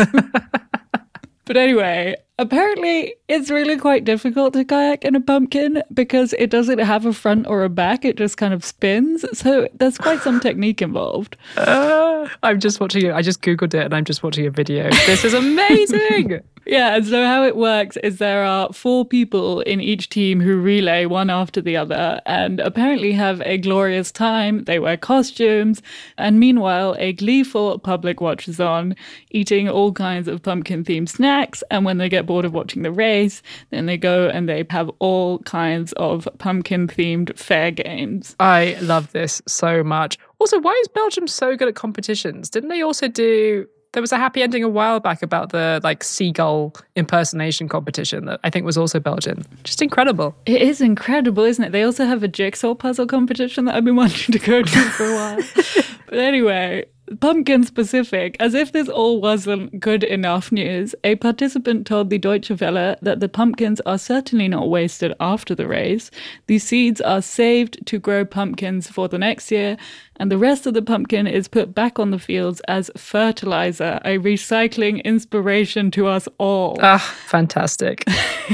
But anyway, apparently it's really quite difficult to kayak in a pumpkin because it doesn't have a front or a back. It just kind of spins. So there's quite some technique involved. Uh, I'm just watching it. I just Googled it and I'm just watching a video. This is amazing. Yeah, and so how it works is there are four people in each team who relay one after the other and apparently have a glorious time. They wear costumes, and meanwhile, a gleeful public watches on, eating all kinds of pumpkin-themed snacks, and when they get bored of watching the race, then they go and they have all kinds of pumpkin-themed fair games. I love this so much. Also, why is Belgium so good at competitions? Didn't they also do... There was a happy ending a while back about the like seagull impersonation competition that I think was also Belgian. Just incredible. It is incredible, isn't it? They also have a jigsaw puzzle competition that I've been wanting to go to for a while. But anyway, pumpkin specific, as if this all wasn't good enough news, a participant told the Deutsche Welle that the pumpkins are certainly not wasted after the race. The seeds are saved to grow pumpkins for the next year, and the rest of the pumpkin is put back on the fields as fertilizer, a recycling inspiration to us all. Ah, fantastic.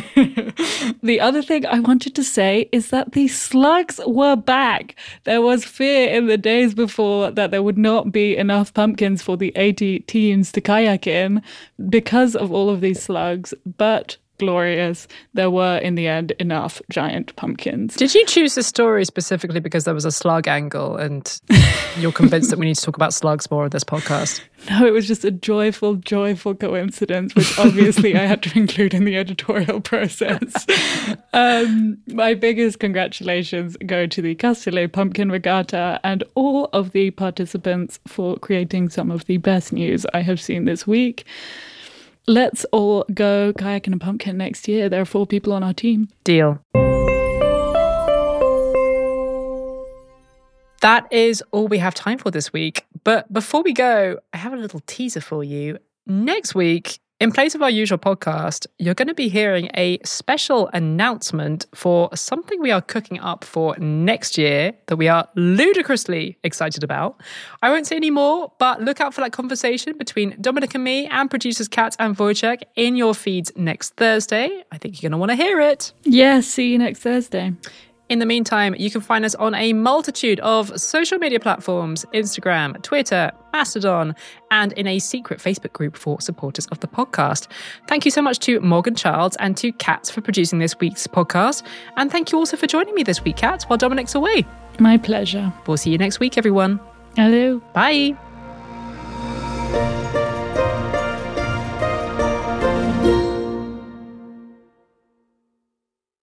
The other thing I wanted to say is that the slugs were back. There was fear in the days before that there would not be enough pumpkins for the eighty teams to kayak in because of all of these slugs, but glorious, there were in the end enough giant pumpkins. Did you choose this story specifically because there was a slug angle and you're convinced that we need to talk about slugs more on this podcast? No, it was just a joyful, joyful coincidence, which obviously I had to include in the editorial process. Um, my biggest congratulations go to the Kasterlee Pumpkin Regatta and all of the participants for creating some of the best news I have seen this week. Let's all go kayak in a pumpkin next year. There are four people on our team. Deal. That is all we have time for this week. But before we go, I have a little teaser for you. Next week, in place of our usual podcast, you're going to be hearing a special announcement for something we are cooking up for next year that we are ludicrously excited about. I won't say any more, but look out for that conversation between Dominic and me and producers Kat and Wojciech in your feeds next Thursday. I think you're going to want to hear it. Yes, see you next Thursday. In the meantime, you can find us on a multitude of social media platforms, Instagram, Twitter, Mastodon, and in a secret Facebook group for supporters of the podcast. Thank you so much to Morgan Childs and to Kat for producing this week's podcast. And thank you also for joining me this week, Kat, while Dominic's away. My pleasure. We'll see you next week, everyone. Hello. Bye.